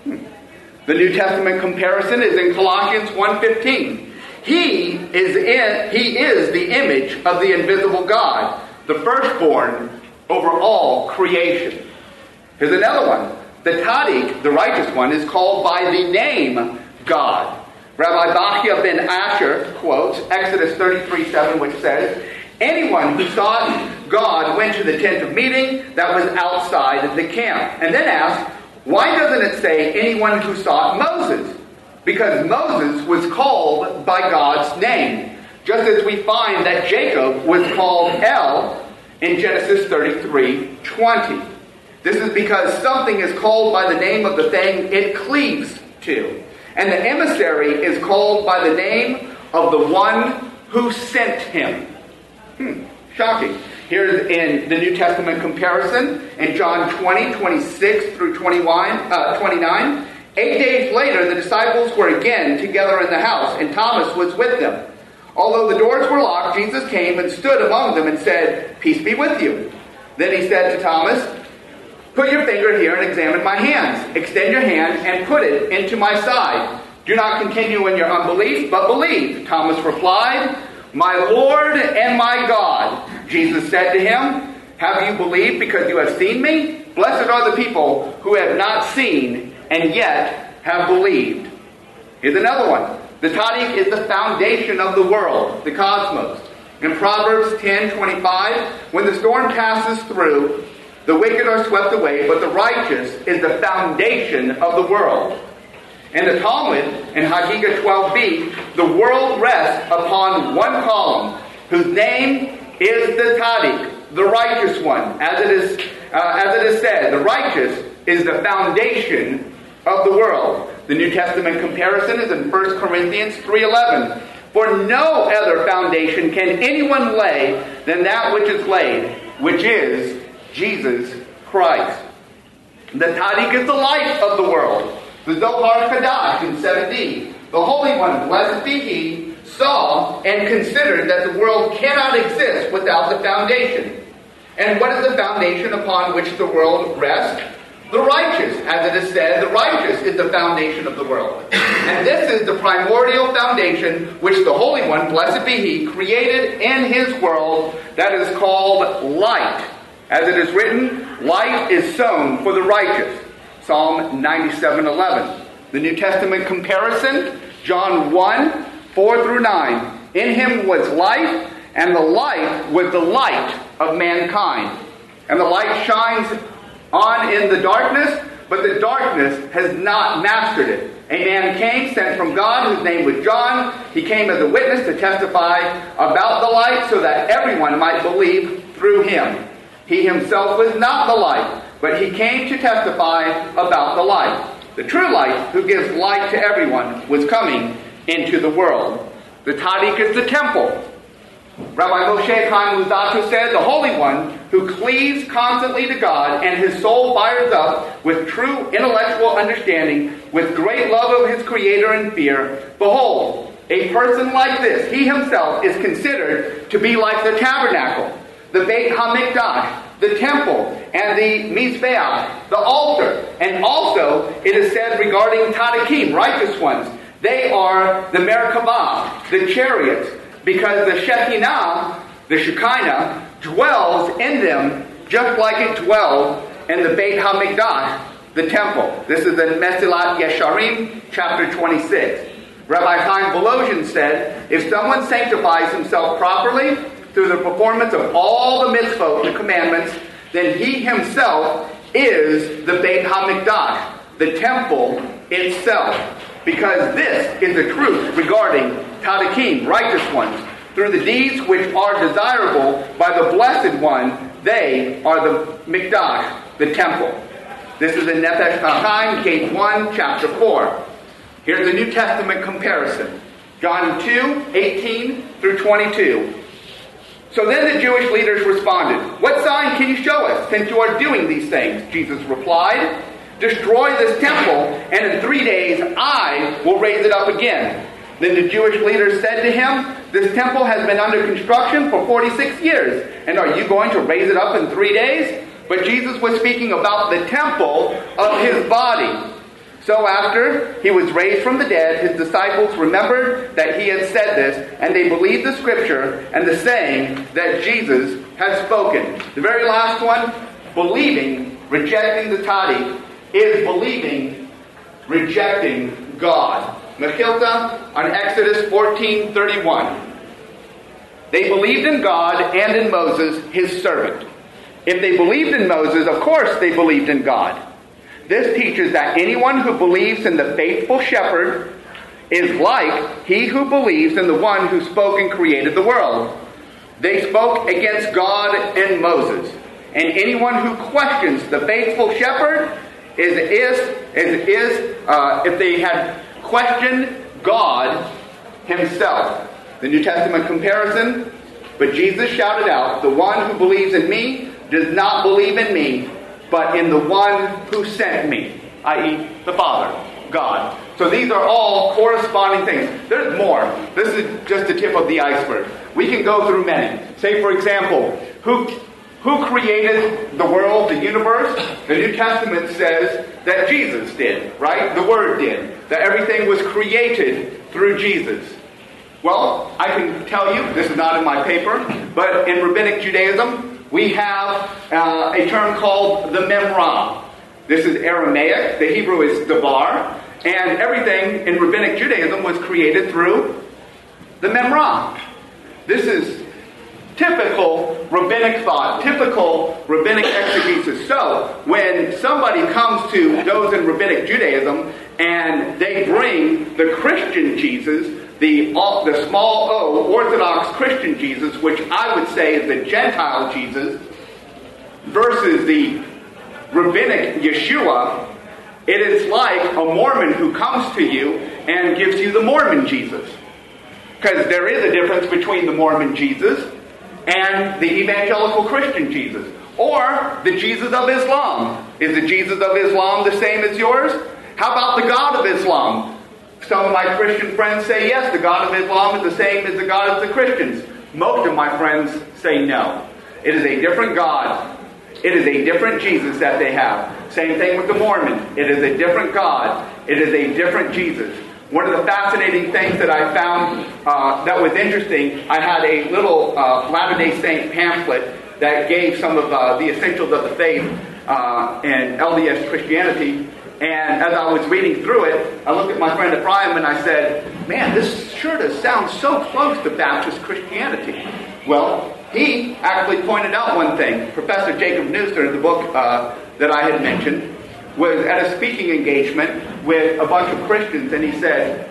[SPEAKER 3] The New Testament comparison is in Colossians one fifteen. He is in, he is the image of the invisible God, the firstborn over all creation. Here's another one. The tzaddik, the righteous one, is called by the name God. Rabbi Bachya ben Asher quotes Exodus thirty-three seven, which says, anyone who sought God went to the tent of meeting that was outside the camp. And then asked, why doesn't it say anyone who sought Moses? Because Moses was called by God's name. Just as we find that Jacob was called El in Genesis thirty-three twenty. This is because something is called by the name of the thing it cleaves to. And the emissary is called by the name of the one who sent him. Hmm, shocking. Here's in the New Testament comparison in John twenty, twenty-six through twenty-one, uh, twenty-nine. Eight days later, the disciples were again together in the house, and Thomas was with them. Although the doors were locked, Jesus came and stood among them and said, peace be with you. Then he said to Thomas, put your finger here and examine my hands. Extend your hand and put it into my side. Do not continue in your unbelief, but believe. Thomas replied, my Lord and my God. Jesus said to him, have you believed because you have seen me? Blessed are the people who have not seen and yet have believed. Here's another one. The tzaddik is the foundation of the world, the cosmos. In Proverbs ten twenty-five, when the storm passes through, the wicked are swept away, but the righteous is the foundation of the world. In the Talmud, in Hagigah twelve b, the world rests upon one column, whose name is the Tzaddik, the righteous one. As it is, uh, as it is said, the righteous is the foundation of the world. The New Testament comparison is in First Corinthians three eleven. For no other foundation can anyone lay than that which is laid, which is Jesus Christ. The Tzaddik is the light of the world. The Zohar Kadash in seven D. The Holy One, blessed be He, saw and considered that the world cannot exist without the foundation. And what is the foundation upon which the world rests? The righteous. As it is said, the righteous is the foundation of the world. And this is the primordial foundation which the Holy One, blessed be He, created in His world, that is called light. As it is written, light is sown for the righteous. Psalm ninety-seven eleven. The New Testament comparison, John one, four through nine. In Him was life, and the light was the light of mankind. And the light shines on in the darkness, but the darkness has not mastered it. A man came, sent from God, whose name was John. He came as a witness to testify about the light, so that everyone might believe through him. He himself was not the light, but he came to testify about the light. The true light, who gives light to everyone, was coming into the world. The Tzaddik is the temple. Rabbi Moshe Chaim Luzzatto said, the Holy One, who cleaves constantly to God, and his soul fires up with true intellectual understanding, with great love of his Creator and fear. Behold, a person like this, he himself is considered to be like the tabernacle, the Beit HaMikdash, the temple, and the Mizbeach, the altar. And also, it is said regarding Tzaddikim, righteous ones, they are the Merkabah, the chariots, because the Shekinah, the Shekinah, dwells in them just like it dwells in the Beit HaMikdash, the temple. This is in Mesilat Yesharim, chapter twenty-six. Rabbi Chaim Volozhin said, if someone sanctifies himself properly through the performance of all the mitzvot, the commandments, then he himself is the Beit HaMikdash, the temple itself. Because this is the truth regarding Tzaddikim, righteous ones. Through the deeds which are desirable by the Blessed One, they are the Mikdash, the temple. This is in Nefesh HaChaim, Case one, chapter four. Here's the New Testament comparison. John two, eighteen through twenty-two. So then the Jewish leaders responded, what sign can you show us, since you are doing these things? Jesus replied, destroy this temple, and in three days I will raise it up again. Then the Jewish leaders said to him, this temple has been under construction for forty-six years, and are you going to raise it up in three days? But Jesus was speaking about the temple of his body. So after he was raised from the dead, his disciples remembered that he had said this, and they believed the scripture and the saying that Jesus had spoken. The very last one, believing, rejecting the Tzaddik, is believing, rejecting God. Mechilta on Exodus fourteen thirty-one. They believed in God and in Moses, his servant. If they believed in Moses, of course they believed in God. This teaches that anyone who believes in the faithful shepherd is like he who believes in the one who spoke and created the world. They spoke against God and Moses. And anyone who questions the faithful shepherd is, is, is, is uh, if they had questioned God himself. The New Testament comparison, but Jesus shouted out, the one who believes in me does not believe in me, but in the one who sent me, that is the Father, God. So these are all corresponding things. There's more. This is just the tip of the iceberg. We can go through many. Say, for example, who who created the world, the universe? The New Testament says that Jesus did, right? The Word did. That everything was created through Jesus. Well, I can tell you, this is not in my paper, but in Rabbinic Judaism, we have uh, a term called the Memra. This is Aramaic. The Hebrew is Devar. And everything in Rabbinic Judaism was created through the Memra. This is typical rabbinic thought, typical rabbinic exegesis. So, when somebody comes to those in Rabbinic Judaism and they bring the Christian Jesus, the, the small o, Orthodox Christian Jesus, which I would say is the Gentile Jesus, versus the rabbinic Yeshua, it is like a Mormon who comes to you and gives you the Mormon Jesus. Because there is a difference between the Mormon Jesus and the evangelical Christian Jesus. Or the Jesus of Islam. Is the Jesus of Islam the same as yours? How about the God of Islam? Some of my Christian friends say yes, the God of Islam is the same as the God of the Christians. Most of my friends say no. It is a different God. It is a different Jesus that they have. Same thing with the Mormon. It is a different God. It is a different Jesus. One of the fascinating things that I found uh, that was interesting, I had a little uh, Latter-day Saint pamphlet that gave some of uh, the essentials of the faith uh, and L D S Christianity. And as I was reading through it, I looked at my friend Ephraim and I said, man, this sure does sound so close to Baptist Christianity. Well, he actually pointed out one thing. Professor Jacob Neuster, in the book uh, that I had mentioned, was at a speaking engagement with a bunch of Christians, and he said,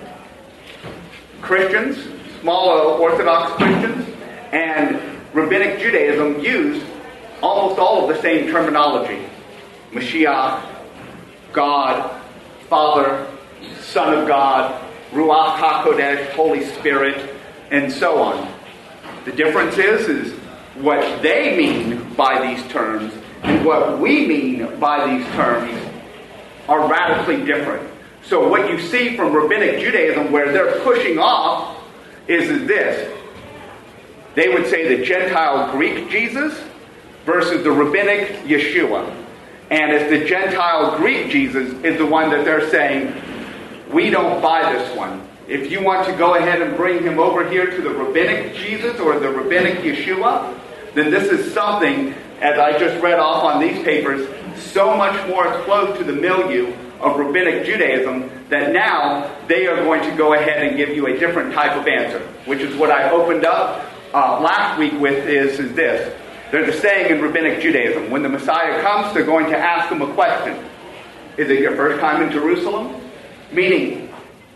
[SPEAKER 3] Christians, small o, Orthodox Christians, and Rabbinic Judaism used almost all of the same terminology. Mashiach, God, Father, Son of God, Ruach HaKodesh, Holy Spirit, and so on. The difference is, is what they mean by these terms and what we mean by these terms are radically different. So what you see from Rabbinic Judaism where they're pushing off is, is this. They would say the Gentile Greek Jesus versus the Rabbinic Yeshua. And it's the Gentile Greek Jesus is the one that they're saying, we don't buy this one. If you want to go ahead and bring him over here to the Rabbinic Jesus or the Rabbinic Yeshua, then this is something, as I just read off on these papers, so much more close to the milieu of Rabbinic Judaism that now they are going to go ahead and give you a different type of answer, which is what I opened up uh, last week with is, is this. There's a saying in Rabbinic Judaism, when the Messiah comes, they're going to ask him a question. Is it your first time in Jerusalem? Meaning,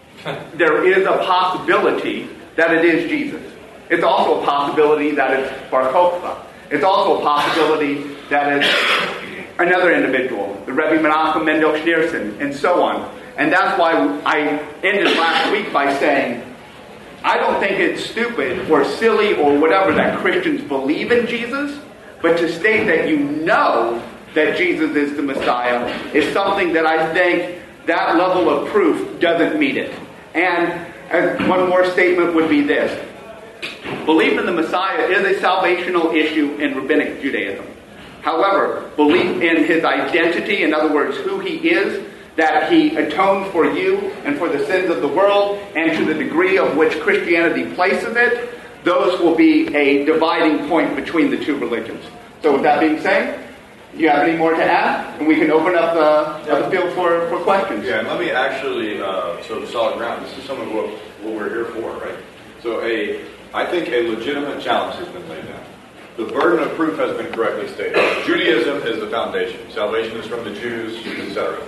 [SPEAKER 3] there is a possibility that it is Jesus. It's also a possibility that it's Bar Kokhba. It's also a possibility that it's another individual, the Rebbe Menachem Mendel Schneerson, and so on. And that's why I ended last week by saying, I don't think it's stupid or silly or whatever that Christians believe in Jesus, but to state that you know that Jesus is the Messiah is something that I think that level of proof doesn't meet it. And as one more statement would be this. Belief in the Messiah is a salvational issue in Rabbinic Judaism. However, belief in his identity, in other words, who he is, that he atoned for you and for the sins of the world, and to the degree of which Christianity places it, those will be a dividing point between the two religions. So with that being said, do you have any more to add? And we can open up the, yeah. the field for, for questions.
[SPEAKER 1] Yeah, and let me actually, uh, so solid ground, this is some of what, what we're here for, right? So a, I think a legitimate challenge has been laid down. The burden of proof has been correctly stated. Judaism is the foundation. Salvation is from the Jews, et cetera.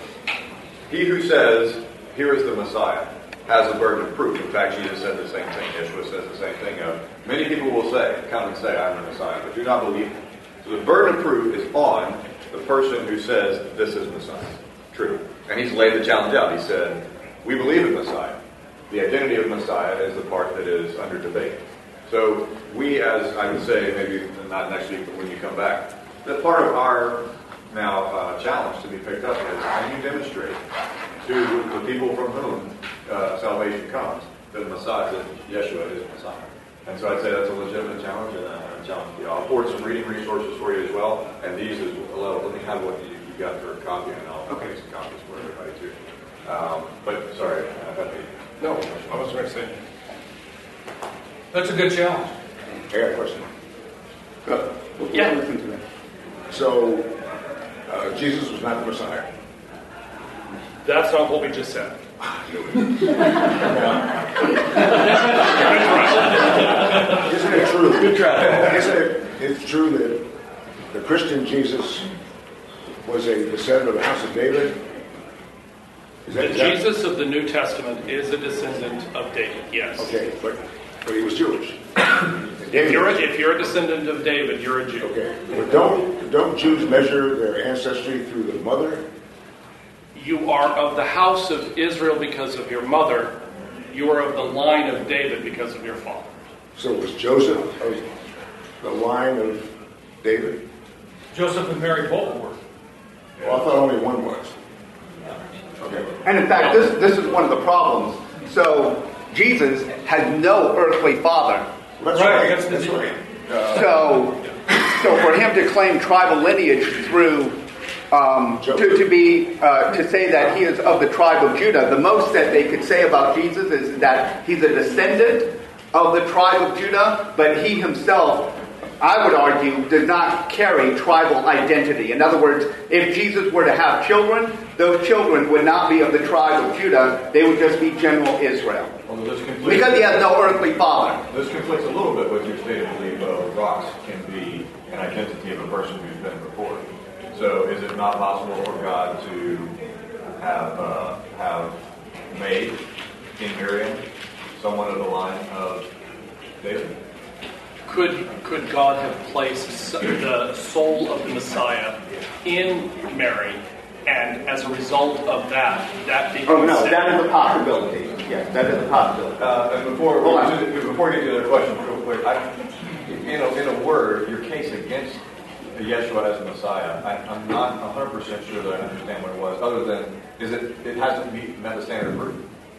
[SPEAKER 1] He who says, here is the Messiah, has the burden of proof. In fact, Jesus said the same thing. Yeshua says the same thing. Of, many people will say, come and say, I'm the Messiah, but do not believe him. So the burden of proof is on the person who says, this is Messiah. True. And he's laid the challenge out. He said, we believe in Messiah. The identity of Messiah is the part that is under debate. So we, as I would say, maybe not next week, but when you come back, that part of our now uh, challenge to be picked up is, can you demonstrate to the people from whom uh, salvation comes that Messiah, that Yeshua is Messiah? And so I'd say that's a legitimate challenge and a challenge. You know, I'll forward some reading resources for you as well, and these as well. Let me have what you, you got for a copy, and I'll make some copies for everybody too. Um, but sorry, I got the
[SPEAKER 2] no. I was going to say that's a good challenge.
[SPEAKER 5] I got a question.
[SPEAKER 3] Good. We'll yeah. listen to that.
[SPEAKER 5] So, uh, Jesus was not the Messiah.
[SPEAKER 6] That's not what we just said.
[SPEAKER 5] Isn't it true?
[SPEAKER 6] Good try.
[SPEAKER 5] Isn't it it's true that the Christian Jesus was a descendant of the house of David? Is
[SPEAKER 6] The
[SPEAKER 5] that, is that-
[SPEAKER 6] Jesus of the New Testament is a descendant of David, yes.
[SPEAKER 5] Okay, but, but he was Jewish.
[SPEAKER 6] If you're, a, if you're a descendant of David, you're a Jew.
[SPEAKER 5] Okay, but don't, don't Jews measure their ancestry through the mother?
[SPEAKER 6] You are of the house of Israel because of your mother. You are of the line of David because of your father.
[SPEAKER 5] So was Joseph of the line of David?
[SPEAKER 2] Joseph and Mary both were.
[SPEAKER 5] Well, I thought only one was. Okay.
[SPEAKER 3] And in fact, this this is one of the problems. So Jesus had no earthly father.
[SPEAKER 5] That's
[SPEAKER 2] Right,
[SPEAKER 5] right.
[SPEAKER 2] that's the
[SPEAKER 5] That's
[SPEAKER 2] deal.
[SPEAKER 5] right.
[SPEAKER 3] So, so for him to claim tribal lineage through, um, to, to be, uh, to say that he is of the tribe of Judah, the most that they could say about Jesus is that he's a descendant of the tribe of Judah, but he himself, I would argue, does not carry tribal identity. In other words, if Jesus were to have children, those children would not be of the tribe of Judah, they would just be general Israel.
[SPEAKER 1] Although this conflicts,
[SPEAKER 3] Because he has no earthly father.
[SPEAKER 1] this conflicts a little bit with your stated belief of rocks can be an identity of a person who's been before. So is it not possible for God to have uh, have made King Miriam someone of the line of David?
[SPEAKER 6] Could could God have placed the soul of the Messiah in Mary, and as a result of that, that becomes...
[SPEAKER 3] Oh no, that is a possibility. Yes, that is a possibility.
[SPEAKER 1] Uh, and before
[SPEAKER 3] Hold on.
[SPEAKER 1] before we get to the other question, real quick, I, in a in a word, your case against Yeshua as the Messiah, I, I'm not one hundred percent sure that I understand what it was. Other than is it it hasn't meet, met the standard of proof.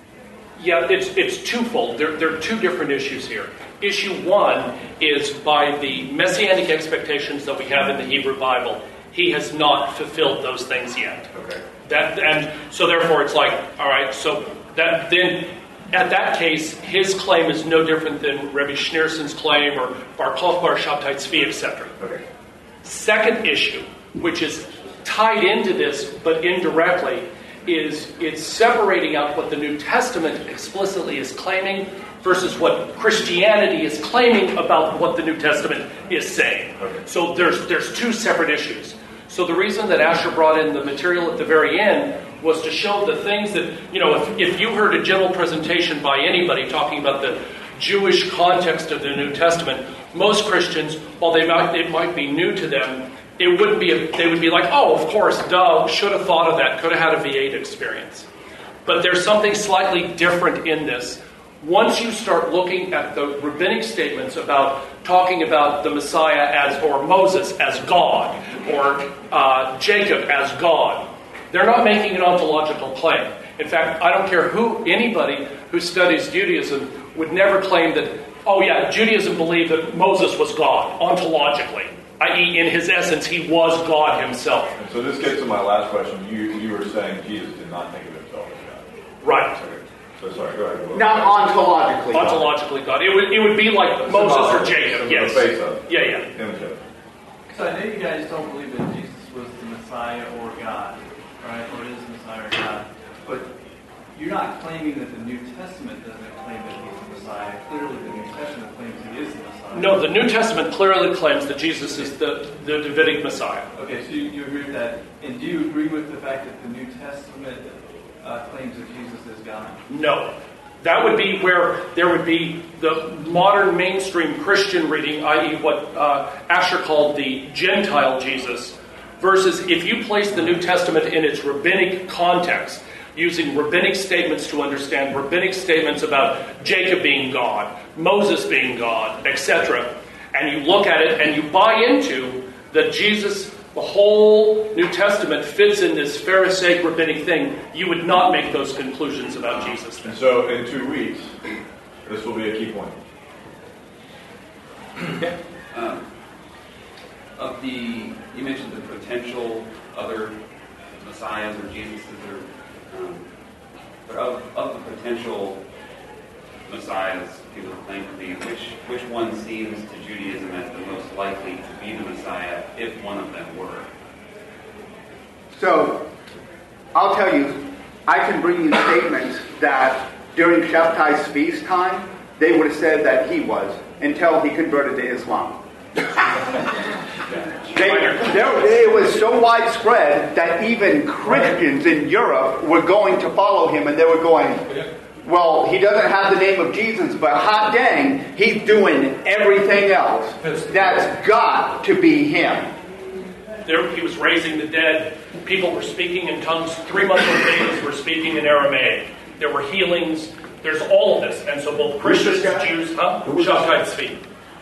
[SPEAKER 6] Yeah, it's it's twofold. There, there are two different issues here. Issue one is by the messianic expectations that we have in the Hebrew Bible, he has not fulfilled those things yet.
[SPEAKER 1] Okay.
[SPEAKER 6] That and so therefore it's like, all right, so that then at that case, his claim is no different than Rebbe Schneerson's claim or Bar Kokhba, Shabtai Tzvi, et cetera.
[SPEAKER 1] Okay.
[SPEAKER 6] Second issue, which is tied into this but indirectly, is it's separating out what the New Testament explicitly is claiming versus what Christianity is claiming about what the New Testament is saying.
[SPEAKER 1] Okay.
[SPEAKER 6] So there's there's two separate issues. So the reason that Asher brought in the material at the very end was to show the things that, you know, if, if you heard a general presentation by anybody talking about the Jewish context of the New Testament, most Christians, while they might, it might be new to them, it wouldn't be, a, they would be like, oh, of course, duh, should have thought of that, could have had a V eight experience. But there's something slightly different in this. Once you start looking at the rabbinic statements about talking about the Messiah as, or Moses as God, or uh, Jacob as God, they're not making an ontological claim. In fact, I don't care who, anybody who studies Judaism would never claim that, oh yeah, Judaism believed that Moses was God, ontologically. that is, in his essence, he was God himself.
[SPEAKER 1] And so this gets to my last question. You you were saying Jesus did not think of himself as God.
[SPEAKER 6] Right.
[SPEAKER 1] Okay. So sorry, go ahead.
[SPEAKER 3] Not ontologically.
[SPEAKER 6] Ontologically God. It would, it would be like Moses or Jacob,
[SPEAKER 1] The
[SPEAKER 6] yes.
[SPEAKER 1] face of.
[SPEAKER 6] Yeah, yeah.
[SPEAKER 1] Image of.
[SPEAKER 7] So I know you guys don't believe that Jesus was the Messiah or God, right? Or is the Messiah or God. But you're not claiming that the New Testament doesn't claim that he's the Messiah. Clearly the New Testament claims he is the Messiah.
[SPEAKER 6] No, the New Testament clearly claims that Jesus is the, the Davidic Messiah.
[SPEAKER 7] Okay, so you, you agree with that. And do you agree with the fact that the New Testament uh, claims that Jesus is God?
[SPEAKER 6] No. That would be where there would be the modern mainstream Christian reading, that is what uh, Asher called the Gentile Jesus, versus if you place the New Testament in its rabbinic context, using rabbinic statements to understand rabbinic statements about Jacob being God, Moses being God, et cetera, and you look at it and you buy into that Jesus, the whole New Testament fits in this Pharisaic rabbinic thing, you would not make those conclusions about Jesus then.
[SPEAKER 1] And so in two weeks, this will be a key point.
[SPEAKER 10] Um, of the, you mentioned the potential other messiahs or Jesuses, or, um, but of, of the potential messiahs people claim to be, which which one seems to Judaism as the most likely to be the Messiah, if one of them were?
[SPEAKER 3] So, I'll tell you, I can bring you statements that during Shabtai Tzvi's time, they would have said that he was, until he converted to Islam. That They, there, it was so widespread that even Christians in Europe were going to follow him, and they were going, well, he doesn't have the name of Jesus, but hot dang, he's doing everything else. That's got to be him.
[SPEAKER 6] There, he was raising the dead. People were speaking in tongues. Three-month-old babies were speaking in Aramaic. There were healings. There's all of this. And so both Christians, Jews, huh? Shabtai Tzvi.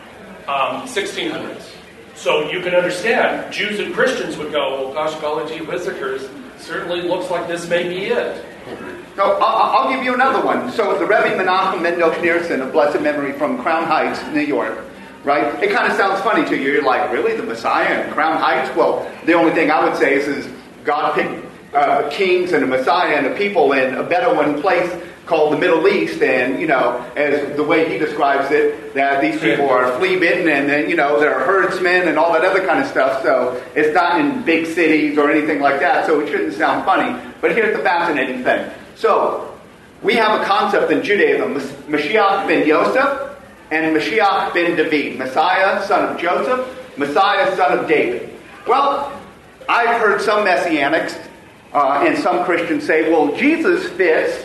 [SPEAKER 6] Um, sixteen hundreds. So you can understand, Jews and Christians would go, well, gosh, golly gee, visitors, certainly looks like this may be it.
[SPEAKER 3] So I'll, I'll give you another one. So the Rebbe Menachem Mendel Schneerson of blessed memory from Crown Heights, New York, right? It kind of sounds funny to you. You're like, really, the Messiah in Crown Heights? Well, the only thing I would say is, is God picked uh, kings and a Messiah and a people in a Bedouin place called the Middle East, and, you know, as the way he describes it, that these people are flea-bitten, and then, you know, they're herdsmen and all that other kind of stuff, so it's not in big cities or anything like that, so it shouldn't sound funny. But here's the fascinating thing. So, we have a concept in Judaism, Mashiach ben Yosef and Mashiach ben David, Messiah, son of Joseph, Messiah, son of David. Well, I've heard some Messianics uh, and some Christians say, well, Jesus fits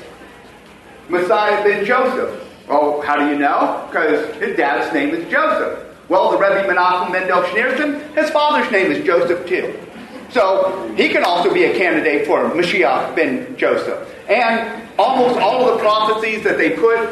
[SPEAKER 3] Messiah ben Joseph. Oh, how do you know? Because his dad's name is Joseph. Well, the Rebbe Menachem Mendel Schneerson, his father's name is Joseph too. So he can also be a candidate for Mashiach ben Joseph. And almost all of the prophecies that they put,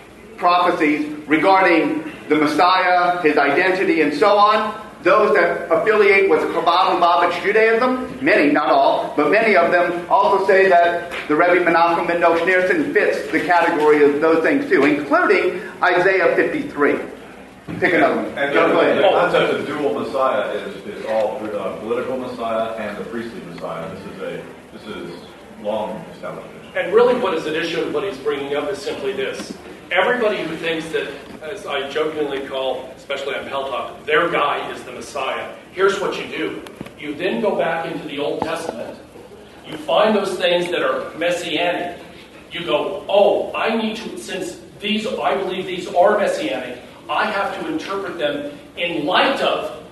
[SPEAKER 3] prophecies regarding the Messiah, his identity, and so on, those that affiliate with Chabad and Lubavitch Judaism, many, not all, but many of them also say that the Rebbe Menachem Mendel Schneerson fits the category of those things too, including Isaiah fifty-three. Pick another one.
[SPEAKER 1] And
[SPEAKER 3] Go
[SPEAKER 1] the,
[SPEAKER 3] ahead.
[SPEAKER 1] the concept of dual Messiah is, is all uh, political Messiah and the priestly Messiah. This is a this is long established.
[SPEAKER 6] And really what is at issue and what he's bringing up is simply this. Everybody who thinks that, as I jokingly call, especially on Pell Talk, their guy is the Messiah, here's what you do. You then go back into the Old Testament. You find those things that are messianic. You go, oh, I need to, since these, I believe these are messianic, I have to interpret them in light of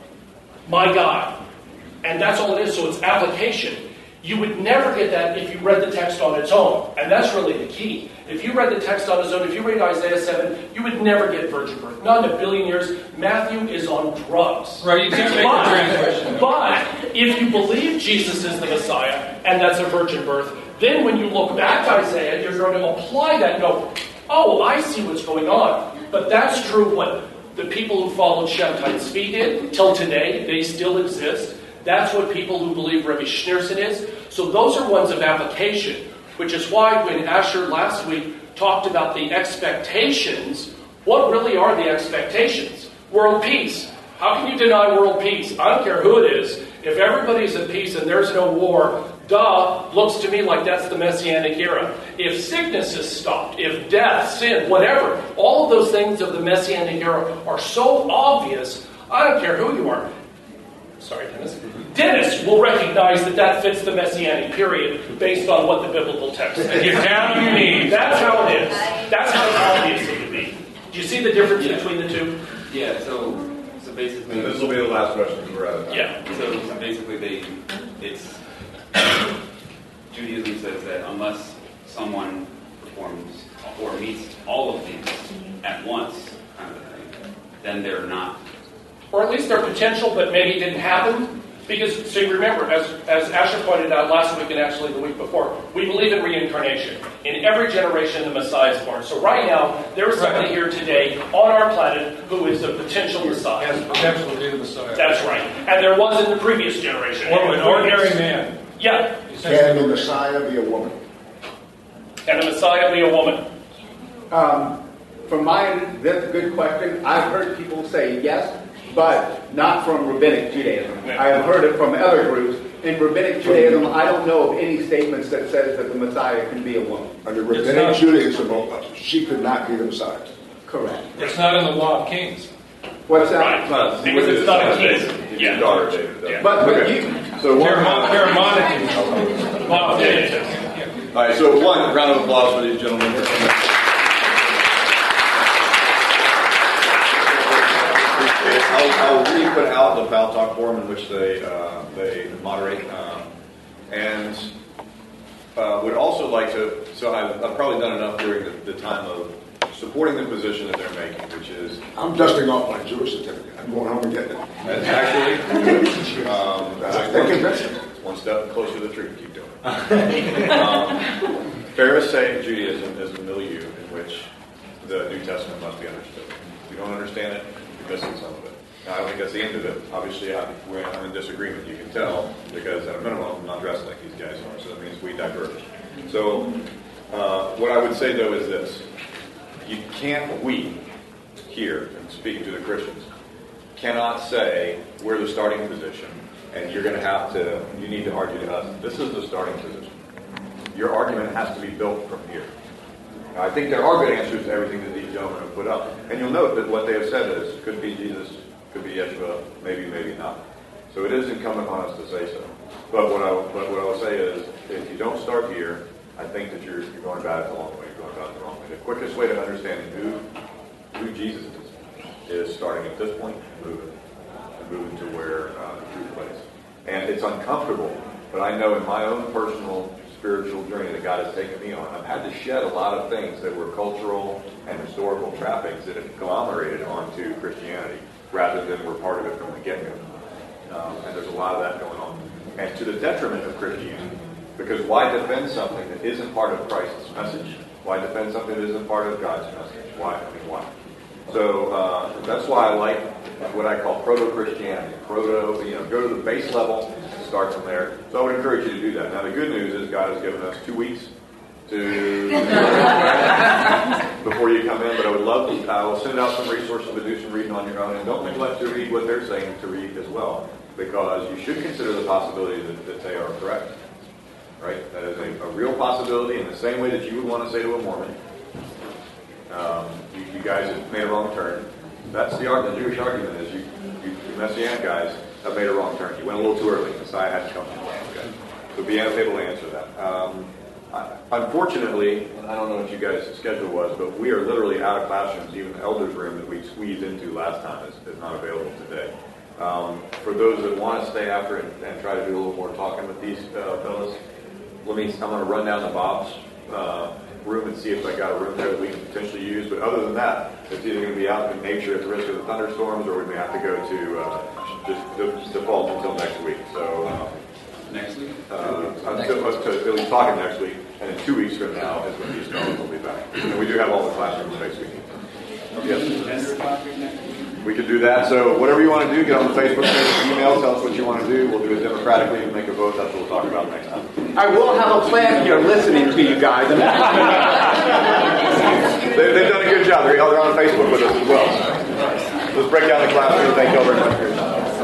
[SPEAKER 6] my God. And that's all it is, so it's application. You would never get that if you read the text on its own. And that's really the key. If you read the text on its own, if you read Isaiah seven, you would never get virgin birth. Not in a billion years. Matthew is on drugs.
[SPEAKER 2] Right, you can't make
[SPEAKER 6] but,
[SPEAKER 2] the translation.
[SPEAKER 6] But if you believe Jesus is the Messiah, and that's a virgin birth, then when you look back to Isaiah, you're going to apply that and go, oh, I see what's going on. But that's true what the people who followed Shabtai Tzvi did till today. They still exist. That's what people who believe Rebbe Schneerson is. So those are ones of application, which is why when Asher last week talked about the expectations, what really are the expectations? World peace. How can you deny world peace? I don't care who it is. If everybody's at peace and there's no war, duh, looks to me like that's the Messianic era. If sickness is stopped, if death, sin, whatever, all of those things of the Messianic era are so obvious, I don't care who you are. Sorry, Dennis. Dennis will recognize that that fits the Messianic period based on what the biblical text says.
[SPEAKER 2] You're down on your knees.
[SPEAKER 6] That's how it is. That's how obvious it would be. Do you see the difference
[SPEAKER 10] Yeah.
[SPEAKER 6] between the two?
[SPEAKER 10] Yeah, so so basically,
[SPEAKER 1] And this will be the last question because we're out of time.
[SPEAKER 6] Yeah.
[SPEAKER 10] so, so basically, they it's Judaism says that unless someone performs or meets all of these at once, kind of a thing, then they're not.
[SPEAKER 6] Or at least their potential, but maybe it didn't happen. Because, so you remember, as, as Asher pointed out last week and actually the week before, we believe in reincarnation. In every generation, the Messiah is born. So right now, there is somebody
[SPEAKER 2] Right.
[SPEAKER 6] here today on our planet who is a potential Messiah.
[SPEAKER 2] Has potential to be the Messiah.
[SPEAKER 6] That's right. And there was in the previous generation.
[SPEAKER 2] Or an ordinary man.
[SPEAKER 6] Yeah.
[SPEAKER 5] Can the Messiah be a woman?
[SPEAKER 6] And the Messiah be a woman.
[SPEAKER 3] Um, from mine, that's a good question. I've heard people say yes, but not from Rabbinic Judaism. I have heard it from other groups. In Rabbinic Judaism, I don't know of any statements that says that the Messiah can be a woman.
[SPEAKER 5] Under
[SPEAKER 2] It's
[SPEAKER 5] Rabbinic
[SPEAKER 2] not-
[SPEAKER 5] Judaism, she could not be the Messiah.
[SPEAKER 3] Correct.
[SPEAKER 2] It's not in the Law of Kings.
[SPEAKER 3] What's that?
[SPEAKER 6] Right.
[SPEAKER 1] Not-
[SPEAKER 6] Because it's not a king.
[SPEAKER 1] It's
[SPEAKER 6] Yeah.
[SPEAKER 1] his daughter, David.
[SPEAKER 6] Yeah.
[SPEAKER 3] But, but
[SPEAKER 1] Okay.
[SPEAKER 3] you,
[SPEAKER 1] So one,
[SPEAKER 2] Jeremiah-
[SPEAKER 1] all
[SPEAKER 2] Jeremiah- Law of Kings.
[SPEAKER 1] right. So one round of applause for these gentlemen. Appreciate it. I'll, I'll re-put out the Pal Talk forum in which they uh, they moderate, um, and uh, would also like to. So I've, I've probably done enough during the, the time of supporting the position that they're making, which is
[SPEAKER 5] I'm dusting off my Jewish certificate. I'm going home and getting it.
[SPEAKER 1] that's actually um,
[SPEAKER 5] They're convincing.
[SPEAKER 1] one step closer to the truth. Keep doing it. um, Pharisaic Judaism is a milieu in which the New Testament must be understood. If you don't understand it, you're missing some of it. Now, I don't think that's the end of it. Obviously, I, we're I'm in disagreement. You can tell because at a minimum, I'm not dressed like these guys are. So that means we diverge. So uh, what I would say though is this: you can't, we here, and speaking to the Christians, cannot say we're the starting position, and you're going to have to. You need to argue to us. This is the starting position. Your argument has to be built from here. Now, I think there are good answers to everything that these gentlemen have put up. And you'll note that what they have said is, could be Jesus, could be Yeshua, maybe, maybe not. So it is incumbent on us to say so. But what I, but what I will say is, if you don't start here, I think that you're, you're going about it the wrong way. You're going about it the wrong way. The quickest way to understanding who, who Jesus is, is starting at this point and moving, and moving to where uh, the truth plays. And it's uncomfortable, but I know in my own personal spiritual journey that God has taken me on, I've had to shed a lot of things that were cultural and historical trappings that have agglomerated onto Christianity rather than were part of it from the get-go. Um, and there's a lot of that going on. And to the detriment of Christianity. Because why defend something that isn't part of Christ's message? Why defend something that isn't part of God's message? Why? I mean, why? So uh, that's why I like what I call proto-Christianity. Proto, you know, go to the base level, start from there. So I would encourage you to do that. Now the good news is God has given us two weeks to before you come in. But I would love to. I will send out some resources to do some reading on your own, and don't neglect to read what they're saying to read as well, because you should consider the possibility that, that they are correct. Right? That is a, a real possibility. In the same way that you would want to say to a Mormon, um, you, you guys have made a wrong turn. That's the art. The Jewish argument is you, you, you Messianic guys have made a wrong turn. You went a little too early. Messiah had to come. Okay. So be able to answer that. Um, I, unfortunately, and I don't know what you guys' schedule was, but we are literally out of classrooms. Even the elders' room that we squeezed into last time is, is not available today. Um, for those that want to stay after and, and try to do a little more talking with these uh, fellas, let me. I'm going to run down to Bob's uh, room and see if I got a room there that we can potentially use. But other than that, it's either going to be out in nature at the risk of the thunderstorms, or we may have to go to uh, just default until next week. So um,
[SPEAKER 10] next week,
[SPEAKER 1] uh, until us to at least talking next week, and then two weeks from now is when these fellows will be back. And we do have all the classrooms next week. Yes. We can do that. So whatever you want to do, get on the Facebook page, email, tell us what you want to do. We'll do it democratically and make a vote. That's what we'll talk about next time.
[SPEAKER 3] I will have a plan here listening to you guys.
[SPEAKER 1] they, they've done a good job. They're, they're on Facebook with us as well. Let's break down the classroom. Thank you all very much for your time.